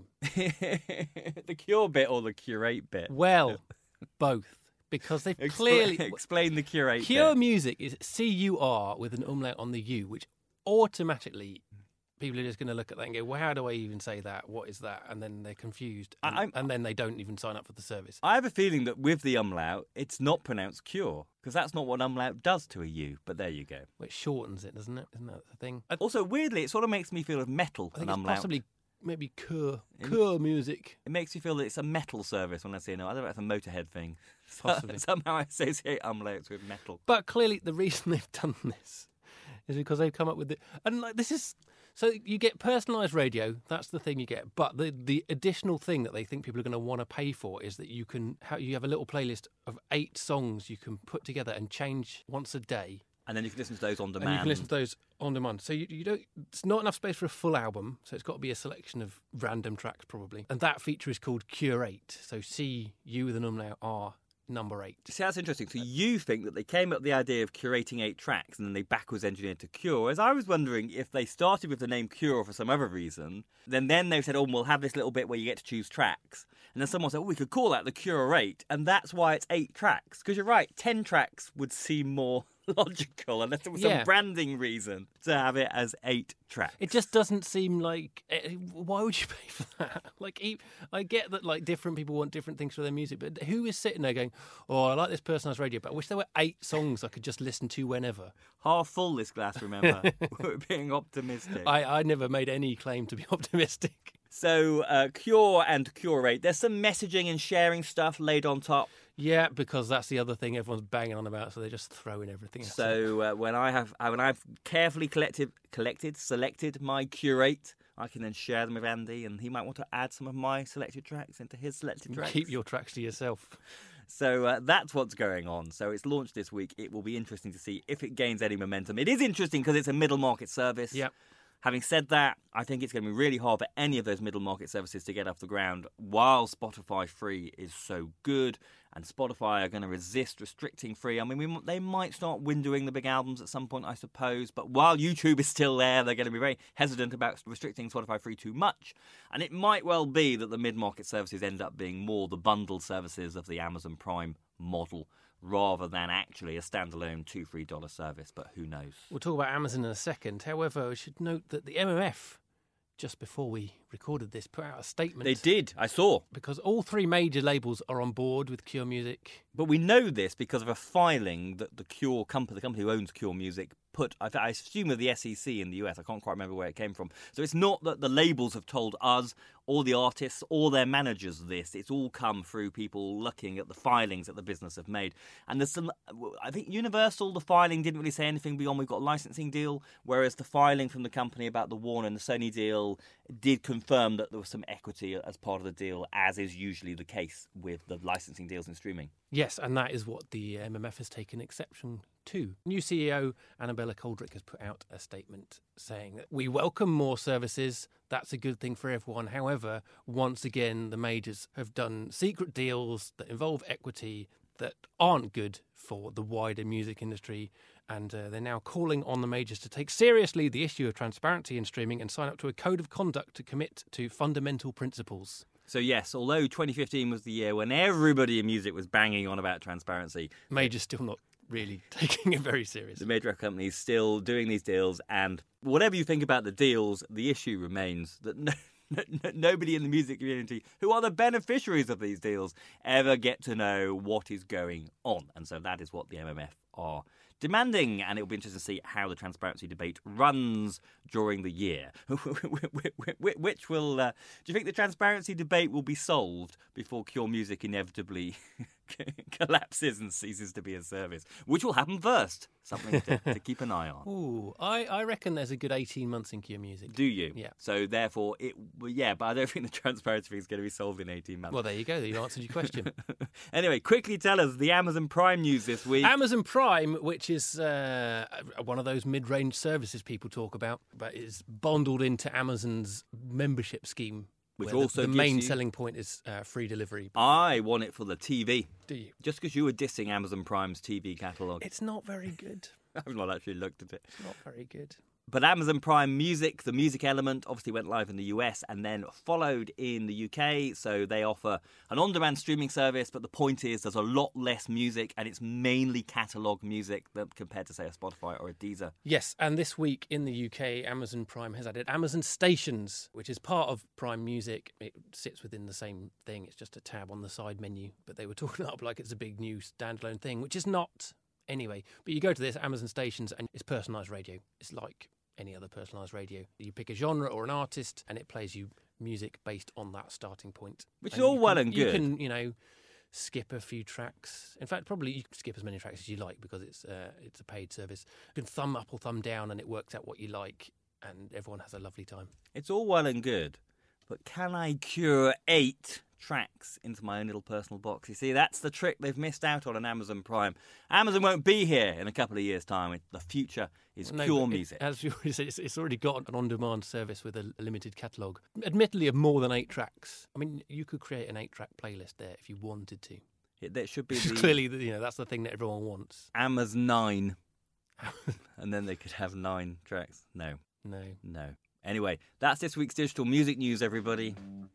the Cure bit or the Curate bit? Well, both. Because they've Expla- clearly... Explain the Curate Cure bit. Music is C U R with an umlaut on the U, which automatically people are just going to look at that and go, well, how do I even say that? What is that? And then they're confused. And, I- I'm- and then they don't even sign up for the service. I have a feeling that with the umlaut, it's not pronounced Cure, because that's not what umlaut does to a U, but there you go. Which shortens it, doesn't it? Isn't that the thing? I, Also, weirdly, it sort of makes me feel of metal, I think an it's umlaut. possibly maybe Cure. In- Cure Music. It makes me feel that it's a metal service when I say no. I don't know if it's a Motorhead thing. Possibly. Somehow I associate umlauts with metal. But clearly, the reason they've done this is because they've come up with it. And like this is so you get personalised radio. That's the thing you get. But the the additional thing that they think people are going to want to pay for is that you can how you have a little playlist of eight songs you can put together and change once a day. And then you can listen to those on demand. And you can listen to those on demand. So you, you don't. It's not enough space for a full album. So it's got to be a selection of random tracks, probably. And that feature is called Curate. So C U with an umlaut R number eight. See, that's interesting. So you think that they came up with the idea of curating eight tracks and then they backwards engineered to Cure. As I was wondering if they started with the name Cure for some other reason, then then they said, oh, we'll have this little bit where you get to choose tracks. And then someone said, oh, we could call that the Curate. And that's why it's eight tracks. Because you're right, ten tracks would seem more logical unless there was Yeah. some branding reason to have it as eight tracks. It just doesn't seem like. eh, Why would you pay for that? Like, e- I get that like different people want different things for their music, but who is sitting there going, "Oh, I like this personalised radio, but I wish there were eight songs I could just listen to whenever." Half full, this glass, remember? We're being optimistic. I, I never made any claim to be optimistic. So, uh, Cure and Curate, there's some messaging and sharing stuff laid on top. Yeah, because that's the other thing everyone's banging on about, so they're just throwing everything else. So uh, when I have uh, when I've carefully collected, collected, selected my Curate, I can then share them with Andy, and he might want to add some of my selected tracks into his selected tracks. Keep your tracks to yourself. So uh, that's what's going on. So it's launched this week. It will be interesting to see if it gains any momentum. It is interesting because it's a middle market service. Yep. Having said that, I think it's going to be really hard for any of those middle market services to get off the ground while Spotify Free is so good, and Spotify are going to resist restricting free. I mean, we, they might start windowing the big albums at some point, I suppose, but while YouTube is still there, they're going to be very hesitant about restricting Spotify Free too much, and it might well be that the mid-market services end up being more the bundled services of the Amazon Prime model, rather than actually a standalone two free dollar service, but who knows? We'll talk about Amazon in a second. However, I should note that the M M F, just before we recorded this, put out a statement. They did, I saw. Because all three major labels are on board with Cure Music. But we know this because of a filing that the Cure company, the company who owns Cure Music, put, I assume, with the S E C in the U S. I can't quite remember where it came from. So it's not that the labels have told us or the artists or their managers this. It's all come through people looking at the filings that the business have made. And there's some, I think Universal, the filing didn't really say anything beyond we've got a licensing deal, whereas the filing from the company about the Warner and the Sony deal did confirm that there was some equity as part of the deal, as is usually the case with the licensing deals in streaming. Yes, and that is what the M M F has taken exception to. New C E O Annabella Coldrick has put out a statement saying that we welcome more services. That's a good thing for everyone. However, once again, the majors have done secret deals that involve equity that aren't good for the wider music industry. And uh, they're now calling on the majors to take seriously the issue of transparency in streaming and sign up to a code of conduct to commit to fundamental principles. So yes, although twenty fifteen was the year when everybody in music was banging on about transparency, majors still not really taking it very seriously. The major companies still doing these deals, and whatever you think about the deals, the issue remains that no, no, no, nobody in the music community, who are the beneficiaries of these deals, ever get to know what is going on. And so that is what the M M F are demanding, and it will be interesting to see how the transparency debate runs during the year. Which will, uh, do you think the transparency debate will be solved before Cure Music inevitably collapses and ceases to be a service? Which will happen first? Something to, to keep an eye on. Ooh, I, I reckon there's a good eighteen months in Cure Music. Do you? Yeah. So therefore, it well, yeah, but I don't think the transparency thing is going to be solved in eighteen months. Well, there you go. You answered your question. Anyway, quickly tell us the Amazon Prime news this week. Amazon Prime, which is uh, one of those mid-range services people talk about, but is bundled into Amazon's membership scheme. Which where also the, the gives main you... selling point is uh, free delivery. I want it for the T V. Do you? Just because you were dissing Amazon Prime's T V catalogue. It's not very good. I've not actually looked at it. It's not very good. But Amazon Prime Music, the music element, obviously went live in the U S and then followed in the U K. So they offer an on-demand streaming service, but the point is there's a lot less music and it's mainly catalogue music than compared to, say, a Spotify or a Deezer. Yes, and this week in the U K, Amazon Prime has added Amazon Stations, which is part of Prime Music. It sits within the same thing. It's just a tab on the side menu, but they were talking it up like it's a big new standalone thing, which is not. Anyway, but you go to this Amazon Stations and it's personalised radio. It's like any other personalised radio. You pick a genre or an artist and it plays you music based on that starting point. Which and is all can, well and you good. You can, you know, skip a few tracks. In fact, probably you can skip as many tracks as you like because it's uh, it's a paid service. You can thumb up or thumb down and it works out what you like and everyone has a lovely time. It's all well and good, but can I cure eight tracks into my own little personal box? You see, that's the trick they've missed out on on Amazon Prime. Amazon won't be here in a couple of years' time. It, the future is no, Cure it, Music. As you said, it's, it's already got an on-demand service with a, a limited catalogue, admittedly of more than eight tracks. I mean, you could create an eight-track playlist there if you wanted to. It, that should be the Clearly, you know, that's the thing that everyone wants. Amazon nine. And then they could have nine tracks. No. No. No. Anyway, that's this week's digital music news, everybody.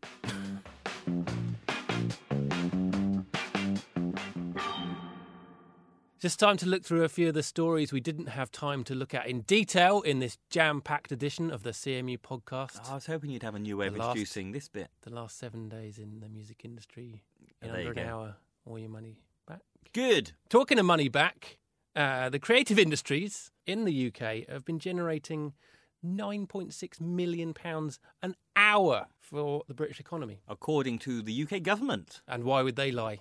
Just time to look through a few of the stories we didn't have time to look at in detail in this jam-packed edition of the C M U podcast. Oh, I was hoping you'd have a new way The of last- introducing this bit. The last seven days in the music industry. In Oh, there you under an go. hour, all your money back. Good. Talking of money back, uh, the creative industries in the U K have been generating nine point six million pounds an hour for the British economy. According to the U K government. And why would they lie?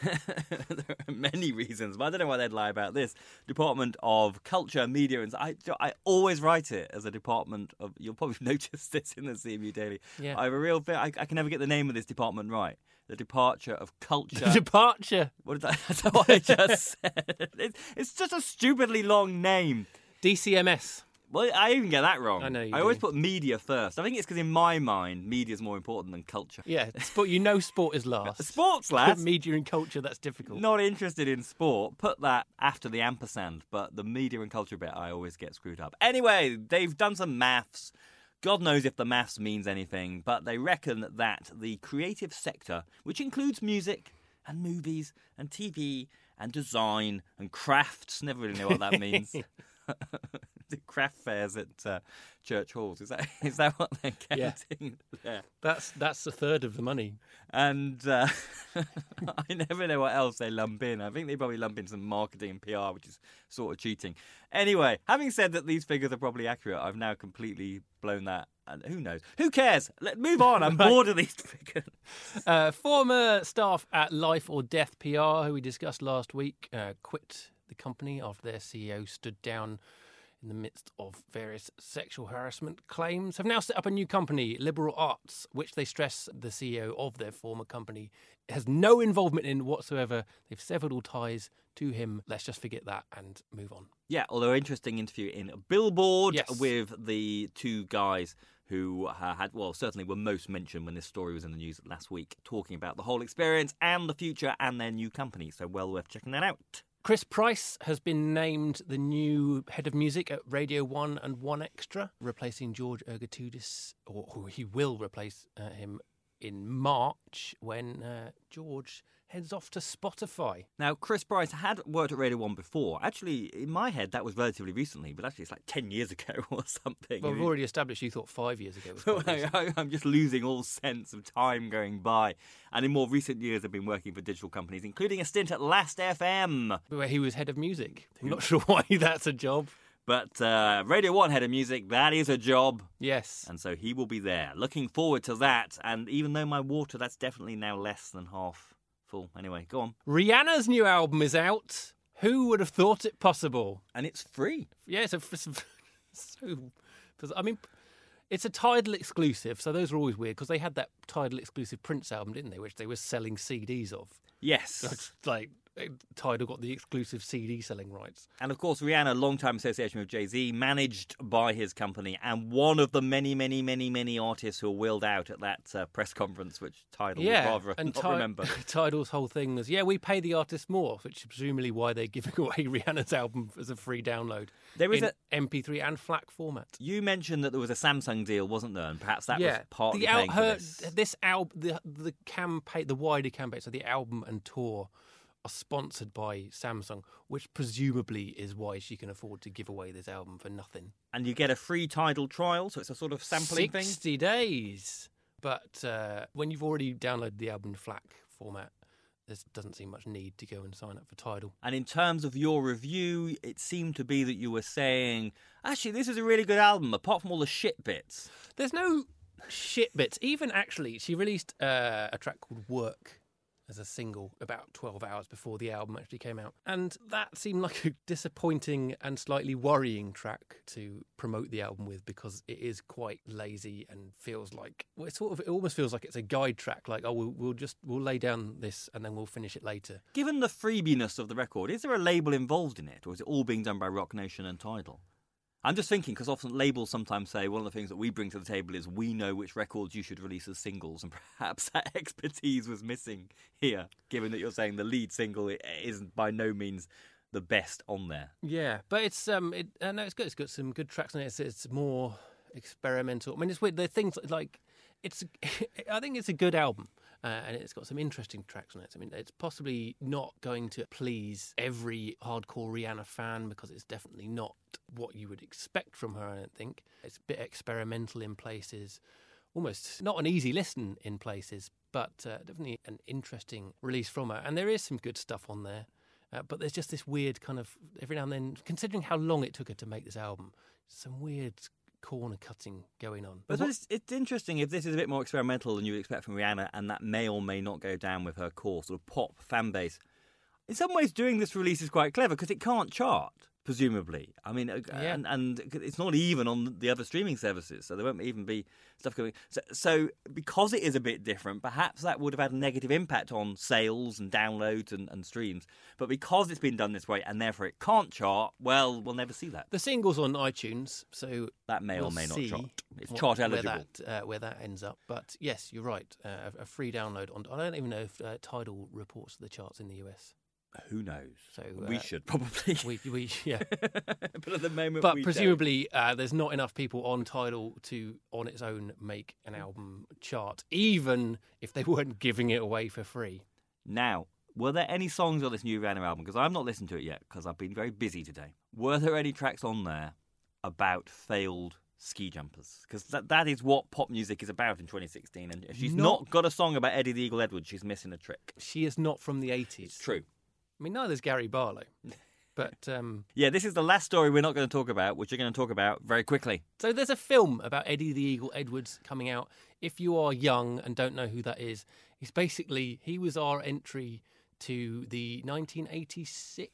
There are many reasons, but I don't know why they'd lie about this. Department of Culture, Media, and I, I always write it as a department of. You'll probably notice this in the C M U Daily. Yeah. I have a real. I, I can never get the name of this department right. The Departure of Culture. Departure. What did I? That's what I just said. It's, it's just a stupidly long name. D C M S. Well, I even get that wrong. I know you I always do. put media first. I think it's because in my mind, media is more important than culture. Yeah, sport. You know, sport is last. Sports, Put lads. media and culture. That's difficult. Not interested in sport. Put that after the ampersand, but the media and culture bit I always get screwed up. Anyway, they've done some maths. God knows if the maths means anything, but they reckon that the creative sector, which includes music and movies and T V and design and crafts, never really know what that means. The craft fairs at uh, church halls. Is that is that what they're Yeah. counting there? That's that's a third of the money. And uh, I never know what else they lump in. I think they probably lump in some marketing and P R, which is sort of cheating. Anyway, having said that these figures are probably accurate, I've now completely blown that. And who knows? Who cares? Let's move on. I'm Right. bored of these figures. Uh, former staff at Life or Death P R, who we discussed last week, uh, quit the company after their C E O stood down in the midst of various sexual harassment claims, have now set up a new company, Liberal Arts, which they stress the C E O of their former company has no involvement in whatsoever. They've severed all ties to him. Let's just forget that and move on. Yeah, although interesting interview in Billboard Yes. with the two guys who uh, had, well, certainly were most mentioned when this story was in the news last week, talking about the whole experience and the future and their new company. So well worth checking that out. Chris Price has been named the new head of music at Radio one and One Extra, replacing George Ergatoudis, or who he will replace uh, him in March when uh, George heads off to Spotify. Now, Chris Price had worked at Radio one before. Actually, in my head, that was relatively recently, but actually it's like ten years ago or something. Well, we've already established you thought five years ago was quite recent. I- I'm just losing all sense of time going by. And in more recent years, I've been working for digital companies, including a stint at Last F M. Where he was head of music. I'm not sure why that's a job. But uh, Radio one head of music, that is a job. Yes. And so he will be there. Looking forward to that. And even though my water, that's definitely now less than half full. Anyway, go on. Rihanna's new album is out. Who would have thought it possible? And it's free. Yeah, it's a, it's a- so. I mean, it's a Tidal exclusive, so those are always weird because they had that Tidal exclusive Prince album, didn't they? Which they were selling C Ds of. Yes. It's like Tidal got the exclusive C D selling rights. And of course, Rihanna, long-time association with Jay-Z, managed by his company, and one of the many, many, many, many artists who were wheeled out at that uh, press conference, which Tidal Yeah, would rather and not Ti- remember. Tidal's whole thing was, yeah, we pay the artists more, which is presumably why they're giving away Rihanna's album as a free download. There is in a- M P three and FLAC format. You mentioned that there was a Samsung deal, wasn't there? And perhaps that yeah, was partly the al- paying for her, this. this album, the the campaign, the wider campaign, so the album and tour are sponsored by Samsung, which presumably is why she can afford to give away this album for nothing. And you get a free Tidal trial, so it's a sort of sampling thing. sixty days. But uh, when you've already downloaded the album in FLAC format, there doesn't seem much need to go and sign up for Tidal. And in terms of your review, it seemed to be that you were saying, actually, this is a really good album, apart from all the shit bits. There's no shit bits. Even actually, she released uh, a track called Work as a single about twelve hours before the album actually came out. And that seemed like a disappointing and slightly worrying track to promote the album with because it is quite lazy and feels like, well, it sort of, it almost feels like it's a guide track. Like, oh, we'll, we'll just, we'll lay down this and then we'll finish it later. Given the freebiness of the record, is there a label involved in it, or is it all being done by Rock Nation and Tidal? I'm just thinking, because often labels sometimes say one of the things that we bring to the table is we know which records you should release as singles, and perhaps that expertise was missing here, given that you're saying the lead single isn't by no means the best on there. Yeah, but it's um, it, uh, no, it's good. It's got some good tracks on it. It's, it's more experimental. I mean, it's weird. The things like it's. I think it's a good album, uh, and it's got some interesting tracks on it. I mean, it's possibly not going to please every hardcore Rihanna fan because it's definitely not what you would expect from her. I don't think it's a bit experimental in places. Almost not an easy listen in places, but uh, definitely an interesting release from her. And there is some good stuff on there. Uh, but there's just this weird kind of, every now and then, considering how long it took her to make this album, some weird corner cutting going on. But what- it's, it's interesting if this is a bit more experimental than you would expect from Rihanna, and that may or may not go down with her core sort of pop fan base. In some ways, doing this release is quite clever because it can't chart, presumably. I mean, uh, Yeah. and, and it's not even on the other streaming services, so there won't even be stuff going. So, so because it is a bit different, perhaps that would have had a negative impact on sales and downloads and, and streams. But because it's been done this way and therefore it can't chart, well, we'll never see that. The single's on iTunes, so That may we'll or may not see chart. It's what- chart where eligible. that, uh, where that ends up. But yes, you're right. Uh, a, a free download on. I don't even know if uh, Tidal reports the charts in the U S. Who knows? So we uh, should probably. We, we yeah. But at the moment, But we don't. presumably, uh, there's not enough people on Tidal to, on its own, make an album chart, even if they weren't giving it away for free. Now, were there any songs on this new Rihanna album? Because I've not listened to it yet because I've been very busy today. Were there any tracks on there about failed ski jumpers? Because that, that is what pop music is about in twenty sixteen. And if she's not, Not- got a song about Eddie the Eagle Edwards, she's missing a trick. She is not from the eighties. It's true. I mean, neither's Gary Barlow. But um, Yeah, this is the last story we're not going to talk about, which you're going to talk about very quickly. so there's a film about Eddie the Eagle Edwards coming out. If you are young and don't know who that is, he's basically, he was our entry to the nineteen eighty-six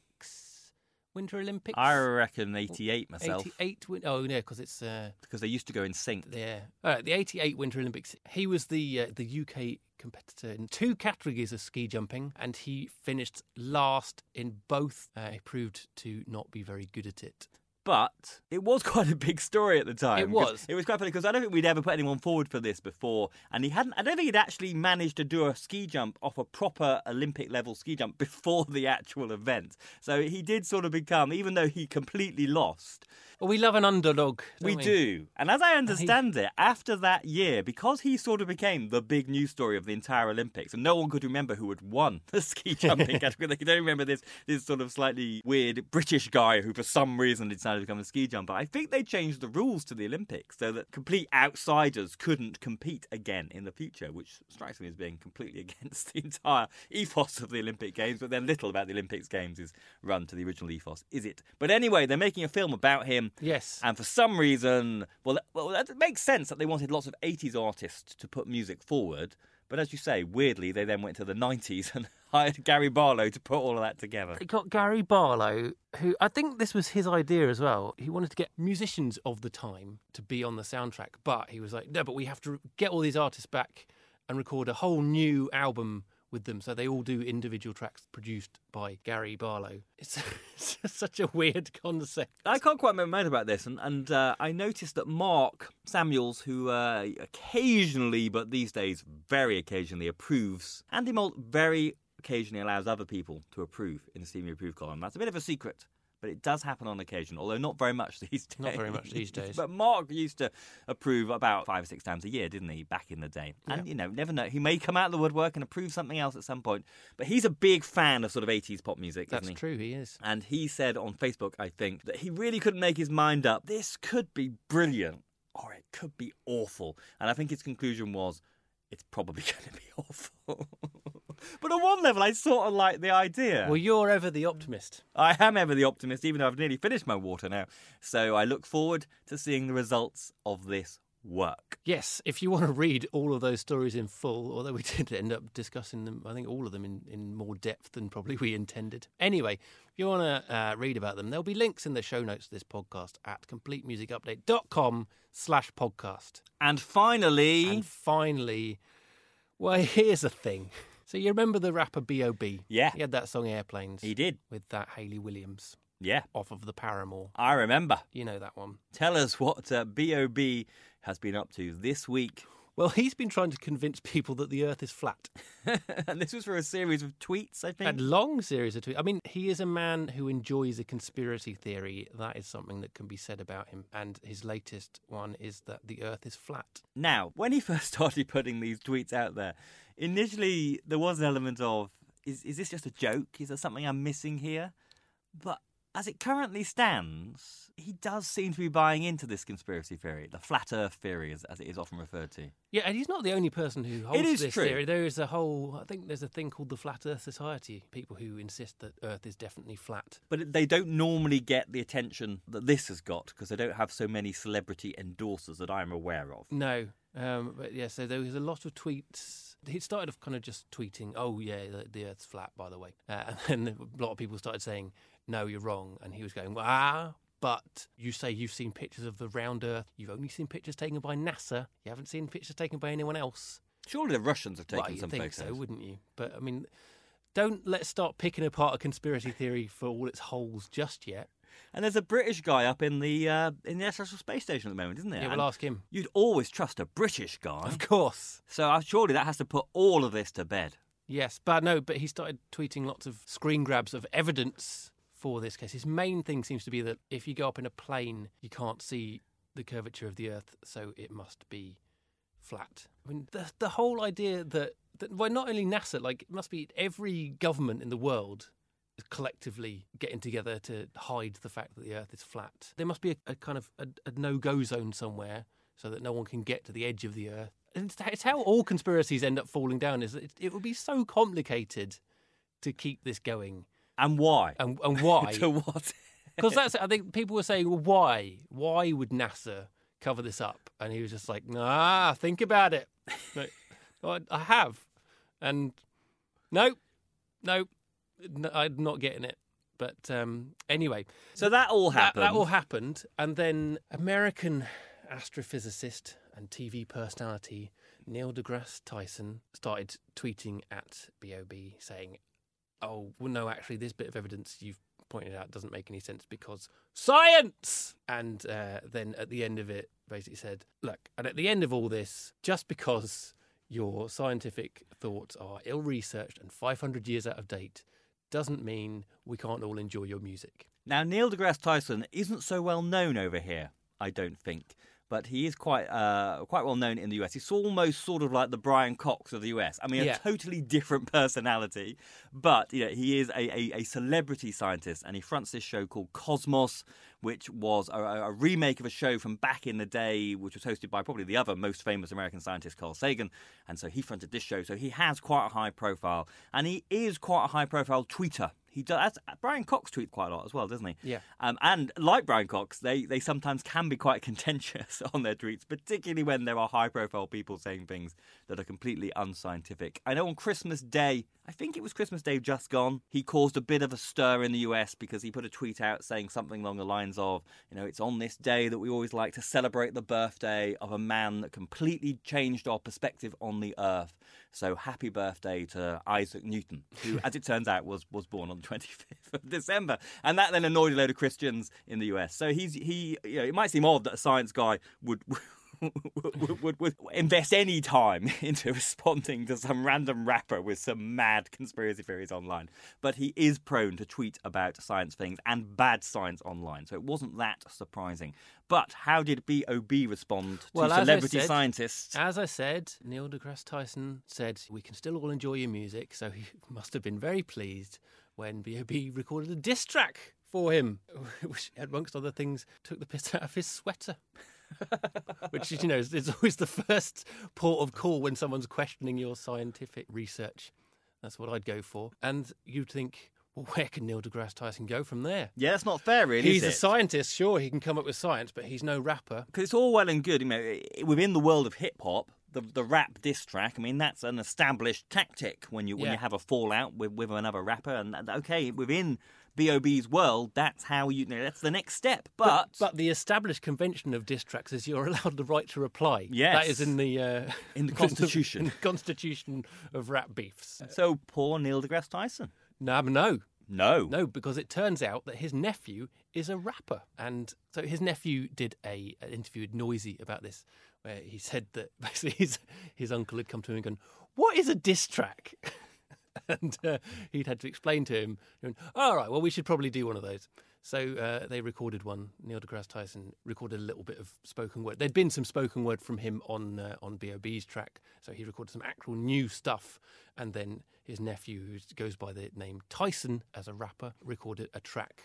Winter Olympics. I reckon eighty-eight myself, eighty-eight. win- Oh, no, because it's... Uh, because they used to go in sync. Yeah, uh, the eighty-eight Winter Olympics. He was the uh, the U K competitor in two categories of ski jumping, and he finished last in both. Uh, he proved to not be very good at it. But it was quite a big story at the time. It because- was. It was quite funny because I don't think we'd ever put anyone forward for this before. And he hadn't, I don't think he'd actually managed to do a ski jump off a proper Olympic level ski jump before the actual event. So he did sort of become, even though he completely lost, Well, we love an underdog. don't we we do. And as I understand it, after that year, because he sort of became the big news story of the entire Olympics, and no one could remember who had won the ski jumping category. They could only remember this, this sort of slightly weird British guy who, for some reason, decided to become a ski jumper. I think they changed the rules to the Olympics so that complete outsiders couldn't compete again in the future, which strikes me as being completely against the entire ethos of the Olympic Games. But then little about the Olympics Games is run to the original ethos, is it? But anyway, they're making a film about him. Yes. And for some reason, well, that, well, that makes sense that they wanted lots of eighties artists to put music forward. But as you say, weirdly, they then went to the nineties and hired Gary Barlow to put all of that together. They got Gary Barlow, who I think this was his idea as well. He wanted to get musicians of the time to be on the soundtrack, but he was like, no, but we have to get all these artists back and record a whole new album with them. So they all do individual tracks produced by Gary Barlow. It's, it's such a weird concept. I can't quite remember much about this, and, and uh, I noticed that Mark Samuels, who uh, occasionally, but these days very occasionally, approves, Andy Malt very occasionally allows other people to approve in the Steamy Approved column. That's a bit of a secret, but it does happen on occasion, although not very much these days. Not very much these days. But Mark used to approve about five or six times a year, didn't he, back in the day? And, you know, never know. He may come out of the woodwork and approve something else at some point. But he's a big fan of sort of eighties pop music, That's isn't he? true, he is. And he said on Facebook, I think, that he really couldn't make his mind up. This could be brilliant, or it could be awful. And I think his conclusion was, it's probably going to be awful. But on one level, I sort of like the idea. Well, you're ever the optimist. I am ever the optimist, even though I've nearly finished my water now. So I look forward to seeing the results of this work. Yes, if you want to read all of those stories in full, although we did end up discussing them, I think all of them in, in more depth than probably we intended. Anyway, if you want to uh, read about them, there'll be links in the show notes to this podcast at completemusicupdate.com slash podcast. And finally... And finally, well, here's the thing. So you remember the rapper B O B? Yeah. He had that song Airplanes. He did. With that Hayley Williams Yeah, off of the Paramore. I remember. You know that one. Tell us what uh, B O B has been up to this week. Well, he's been trying to convince people that the Earth is flat. And this was for a series of tweets, I think. A long series of tweets. I mean, he is a man who enjoys a conspiracy theory. That is something that can be said about him. And his latest one is that the Earth is flat. Now, when he first started putting these tweets out there, initially there was an element of, is, is this just a joke? Is there something I'm missing here? But as it currently stands, he does seem to be buying into this conspiracy theory, the flat Earth theory, as, as it is often referred to. Yeah, and he's not the only person who holds It is this true. theory. There is a whole, I think there's a thing called the Flat Earth Society, people who insist that Earth is definitely flat. But they don't normally get the attention that this has got because they don't have so many celebrity endorsers that I'm aware of. No, um, but yeah, so there was a lot of tweets. He started off kind of just tweeting, oh yeah, the, the Earth's flat, by the way. Uh, and then a lot of people started saying, no, you're wrong. And he was going, ah, but you say you've seen pictures of the round Earth. You've only seen pictures taken by NASA. You haven't seen pictures taken by anyone else. Surely the Russians have taken well, you'd some think photos. so, wouldn't you? But, I mean, don't let's start picking apart a conspiracy theory for all its holes just yet. And there's a British guy up in the uh, in the International Space Station at the moment, isn't there? Yeah, we'll And ask him. You'd always trust a British guy. Of course. So uh, surely that has to put all of this to bed. Yes, but no, but he started tweeting lots of screen grabs of evidence for this case. His main thing seems to be that if you go up in a plane, you can't see the curvature of the Earth, so it must be flat. I mean, the the whole idea that, that well, not only NASA, like, it must be every government in the world is collectively getting together to hide the fact that the Earth is flat. There must be a, a kind of a, a no-go zone somewhere so that no one can get to the edge of the Earth. And it's, it's how all conspiracies end up falling down. Is that it, it would be so complicated to keep this going. And why? And, and why? To what? Because that's, I think people were saying, well, why? Why would NASA cover this up? And he was just like, nah, think about it. Like, well, I have. And no, no, no, I'm not getting it. But um, anyway. So that all that, happened. that all happened. And then American astrophysicist and T V personality Neil deGrasse Tyson started tweeting at B O B saying, oh, well, no, actually, this bit of evidence you've pointed out doesn't make any sense because science! And uh, then at the end of it, basically said, look, and at the end of all this, just because your scientific thoughts are ill-researched and five hundred years out of date doesn't mean we can't all enjoy your music. Now, Neil deGrasse Tyson isn't so well known over here, I don't think. But he is quite uh, quite well known in the U S. He's almost sort of like the Brian Cox of the U S. I mean, Yeah. a totally different personality. But you know, he is a, a, a celebrity scientist, and he fronts this show called Cosmos, which was a, a remake of a show from back in the day, which was hosted by probably the other most famous American scientist, Carl Sagan. And so he fronted this show. So he has quite a high profile, and he is quite a high profile tweeter. He does. Brian Cox tweets quite a lot as well, doesn't he? Yeah. Um, and like Brian Cox, they, they sometimes can be quite contentious on their tweets, particularly when there are high-profile people saying things that are completely unscientific. I know on Christmas Day, I think it was Christmas Day just gone, he caused a bit of a stir in the U S because he put a tweet out saying something along the lines of, you know, it's on this day that we always like to celebrate the birthday of a man that completely changed our perspective on the Earth. So happy birthday to Isaac Newton, who, as it turns out, was was born on the twenty-fifth of December. And that then annoyed a load of Christians in the U S. So he's he, you know, it might seem odd that a science guy would would, would, would invest any time into responding to some random rapper with some mad conspiracy theories online. But he is prone to tweet about science things and bad science online. So it wasn't that surprising. But how did B O B respond to Well, as I celebrity said- scientists? As I said, Neil deGrasse Tyson said we can still all enjoy your music, so he must have been very pleased when B O B recorded a diss track for him, which, amongst other things, took the piss out of his sweater. Which, you know, is always the first port of call when someone's questioning your scientific research. That's what I'd go for. And you'd think, well, where can Neil deGrasse Tyson go from there? Yeah, that's not fair, really, He's is a it? scientist, sure, he can come up with science, but he's no rapper. Because it's all well and good, you know, within the world of hip hop, the the rap diss track. I mean, that's an established tactic when you when Yeah. you have a fallout with with another rapper. And that- okay, within B O B's world, that's how you, you know, that's the next step. But, But the established convention of diss tracks is you're allowed the right to reply. Yes. That is in the uh, In the Constitution. in the Constitution of rap beefs. so poor Neil deGrasse Tyson. No, no, No, no, because it turns out that his nephew is a rapper, and so his nephew did a an interview with Noisy about this, where he said that basically his his uncle had come to him and gone, "What is a diss track?" And uh, he'd had to explain to him, and, all right, well, we should probably do one of those. So uh, they recorded one. Neil deGrasse Tyson recorded a little bit of spoken word. There'd been some spoken word from him on uh, on B O B's track, so he recorded some actual new stuff. And then his nephew, who goes by the name Tyson as a rapper, recorded a track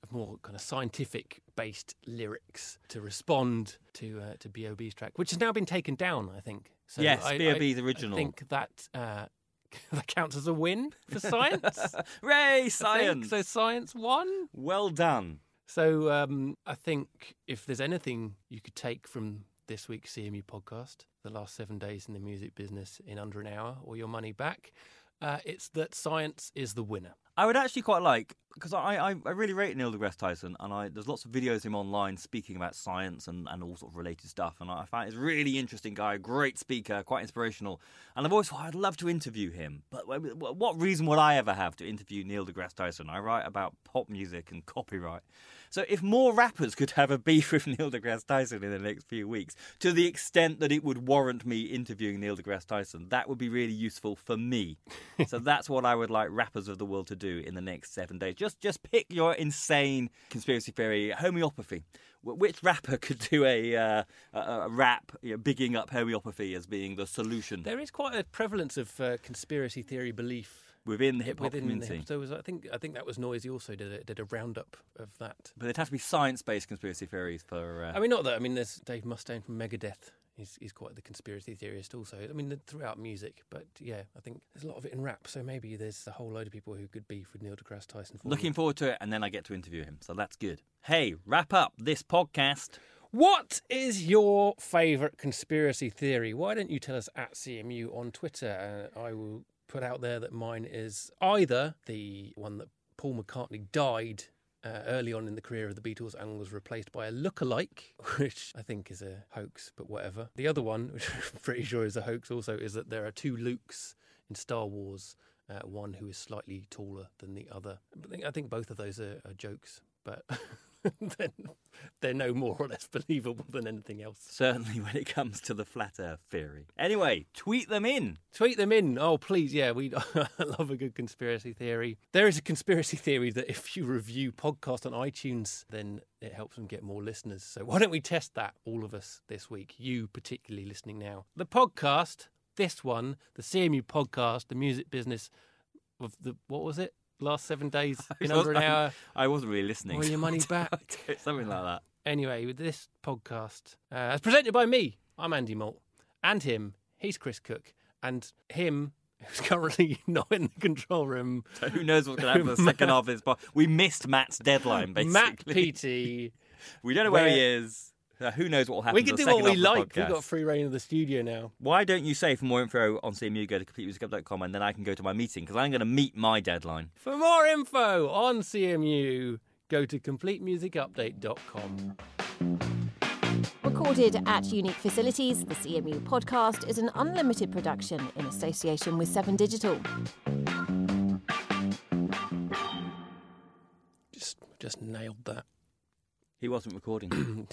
more kind of scientific-based lyrics to respond to uh, to B O B's track, which has now been taken down, I think. So yes, I, B O B's I, original. I think that uh, that counts as a win for science. Hooray, I science! think. So science won. Well done. So um, I think if there's anything you could take from this week's C M U podcast, the last seven days in the music business in under an hour or your money back, uh, it's that science is the winner. I would actually quite like, because I, I, I really rate Neil deGrasse Tyson, and I there's lots of videos of him online speaking about science and, and all sort of related stuff, and I find he's a really interesting guy, great speaker, quite inspirational, and I've always thought I'd love to interview him, but what reason would I ever have to interview Neil deGrasse Tyson? I write about pop music and copyright. So if more rappers could have a beef with Neil deGrasse Tyson in the next few weeks, to the extent that it would warrant me interviewing Neil deGrasse Tyson, that would be really useful for me. So that's what I would like rappers of the world to do in the next seven days. Just just pick your insane conspiracy theory, homeopathy. Which rapper could do a, uh, a, a rap, you know, bigging up homeopathy as being the solution? There is quite a prevalence of uh, conspiracy theory belief within the hip hop within community. The hip- so was, I think I think that was Noisy also did a, did a roundup of that. But it has to be science-based conspiracy theories for. Uh... I mean, not that. I mean, there's Dave Mustaine from Megadeth. He's he's quite the conspiracy theorist also. I mean, throughout music, but yeah, I think there's a lot of it in rap. So maybe there's a whole load of people who could beef with Neil deGrasse Tyson. For Looking me. forward to it, and then I get to interview him, so that's good. Hey, wrap up this podcast. What is your favourite conspiracy theory? Why don't you tell us at C M U on Twitter? Uh, I will put out there that mine is either the one that Paul McCartney died uh, early on in the career of the Beatles and was replaced by a lookalike, which I think is a hoax, but whatever. The other one, which I'm pretty sure is a hoax also, is that there are two Lukes in Star Wars, uh, one who is slightly taller than the other. I think, I think both of those are, are jokes, but they're, they're no more or less believable than anything else. Certainly when it comes to the flat earth theory. Anyway, tweet them in. Tweet them in. Oh, please, yeah, we love a good conspiracy theory. There is a conspiracy theory that if you review podcasts on iTunes, then it helps them get more listeners. So why don't we test that, all of us, this week? You particularly listening now. The podcast, this one, the C M U podcast, the music business of the, what was it? Last seven days in under an hour. I wasn't really listening. Or your money back. Something like that. Anyway, with this podcast, uh, it's presented by me. I'm Andy Malt. And him, he's Chris Cook. And him, who's currently not in the control room. So who knows what's going to happen in the second half of this podcast. We missed Matt's deadline, basically. Matt Peaty. We don't know where, where he is. Uh, who knows what will happen We can to the do what second we half of like. the podcast. We've got free reign of the studio now. Why don't you say, for more info on C M U, go to complete music up dot com and then I can go to my meeting, because I'm going to meet my deadline. For more info on C M U, go to complete music update dot com. Recorded at unique facilities, the C M U podcast is an unlimited production in association with Seven Digital. Just, just nailed that. He wasn't recording.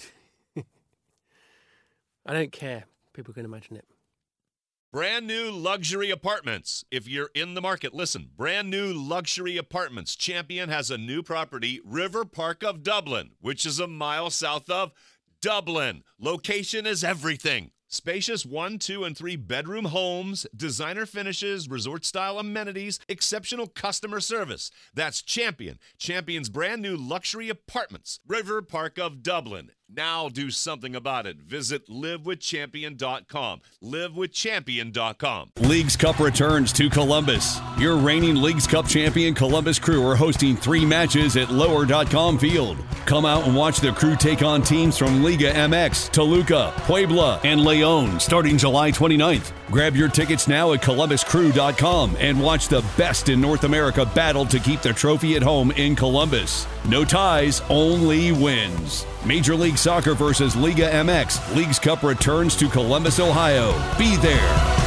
I don't care. People can imagine it. Brand new luxury apartments. If you're in the market, listen. Brand new luxury apartments. Champion has a new property, River Park of Dublin, which is a mile south of Dublin. Location is everything. Spacious one, two, and three bedroom homes, designer finishes, resort-style amenities, exceptional customer service. That's Champion. Champion's brand new luxury apartments, River Park of Dublin. Now do something about it. Visit live with champion dot com. live with champion dot com. Leagues Cup returns to Columbus. Your reigning Leagues Cup champion Columbus Crew are hosting three matches at lower dot com field. Come out and watch the Crew take on teams from Liga M X, Toluca, Puebla, and Leon starting July twenty-ninth. Grab your tickets now at columbus crew dot com and watch the best in North America battle to keep the trophy at home in Columbus. No ties, only wins. Major League Soccer versus Liga M X. Leagues Cup returns to Columbus, Ohio. Be there.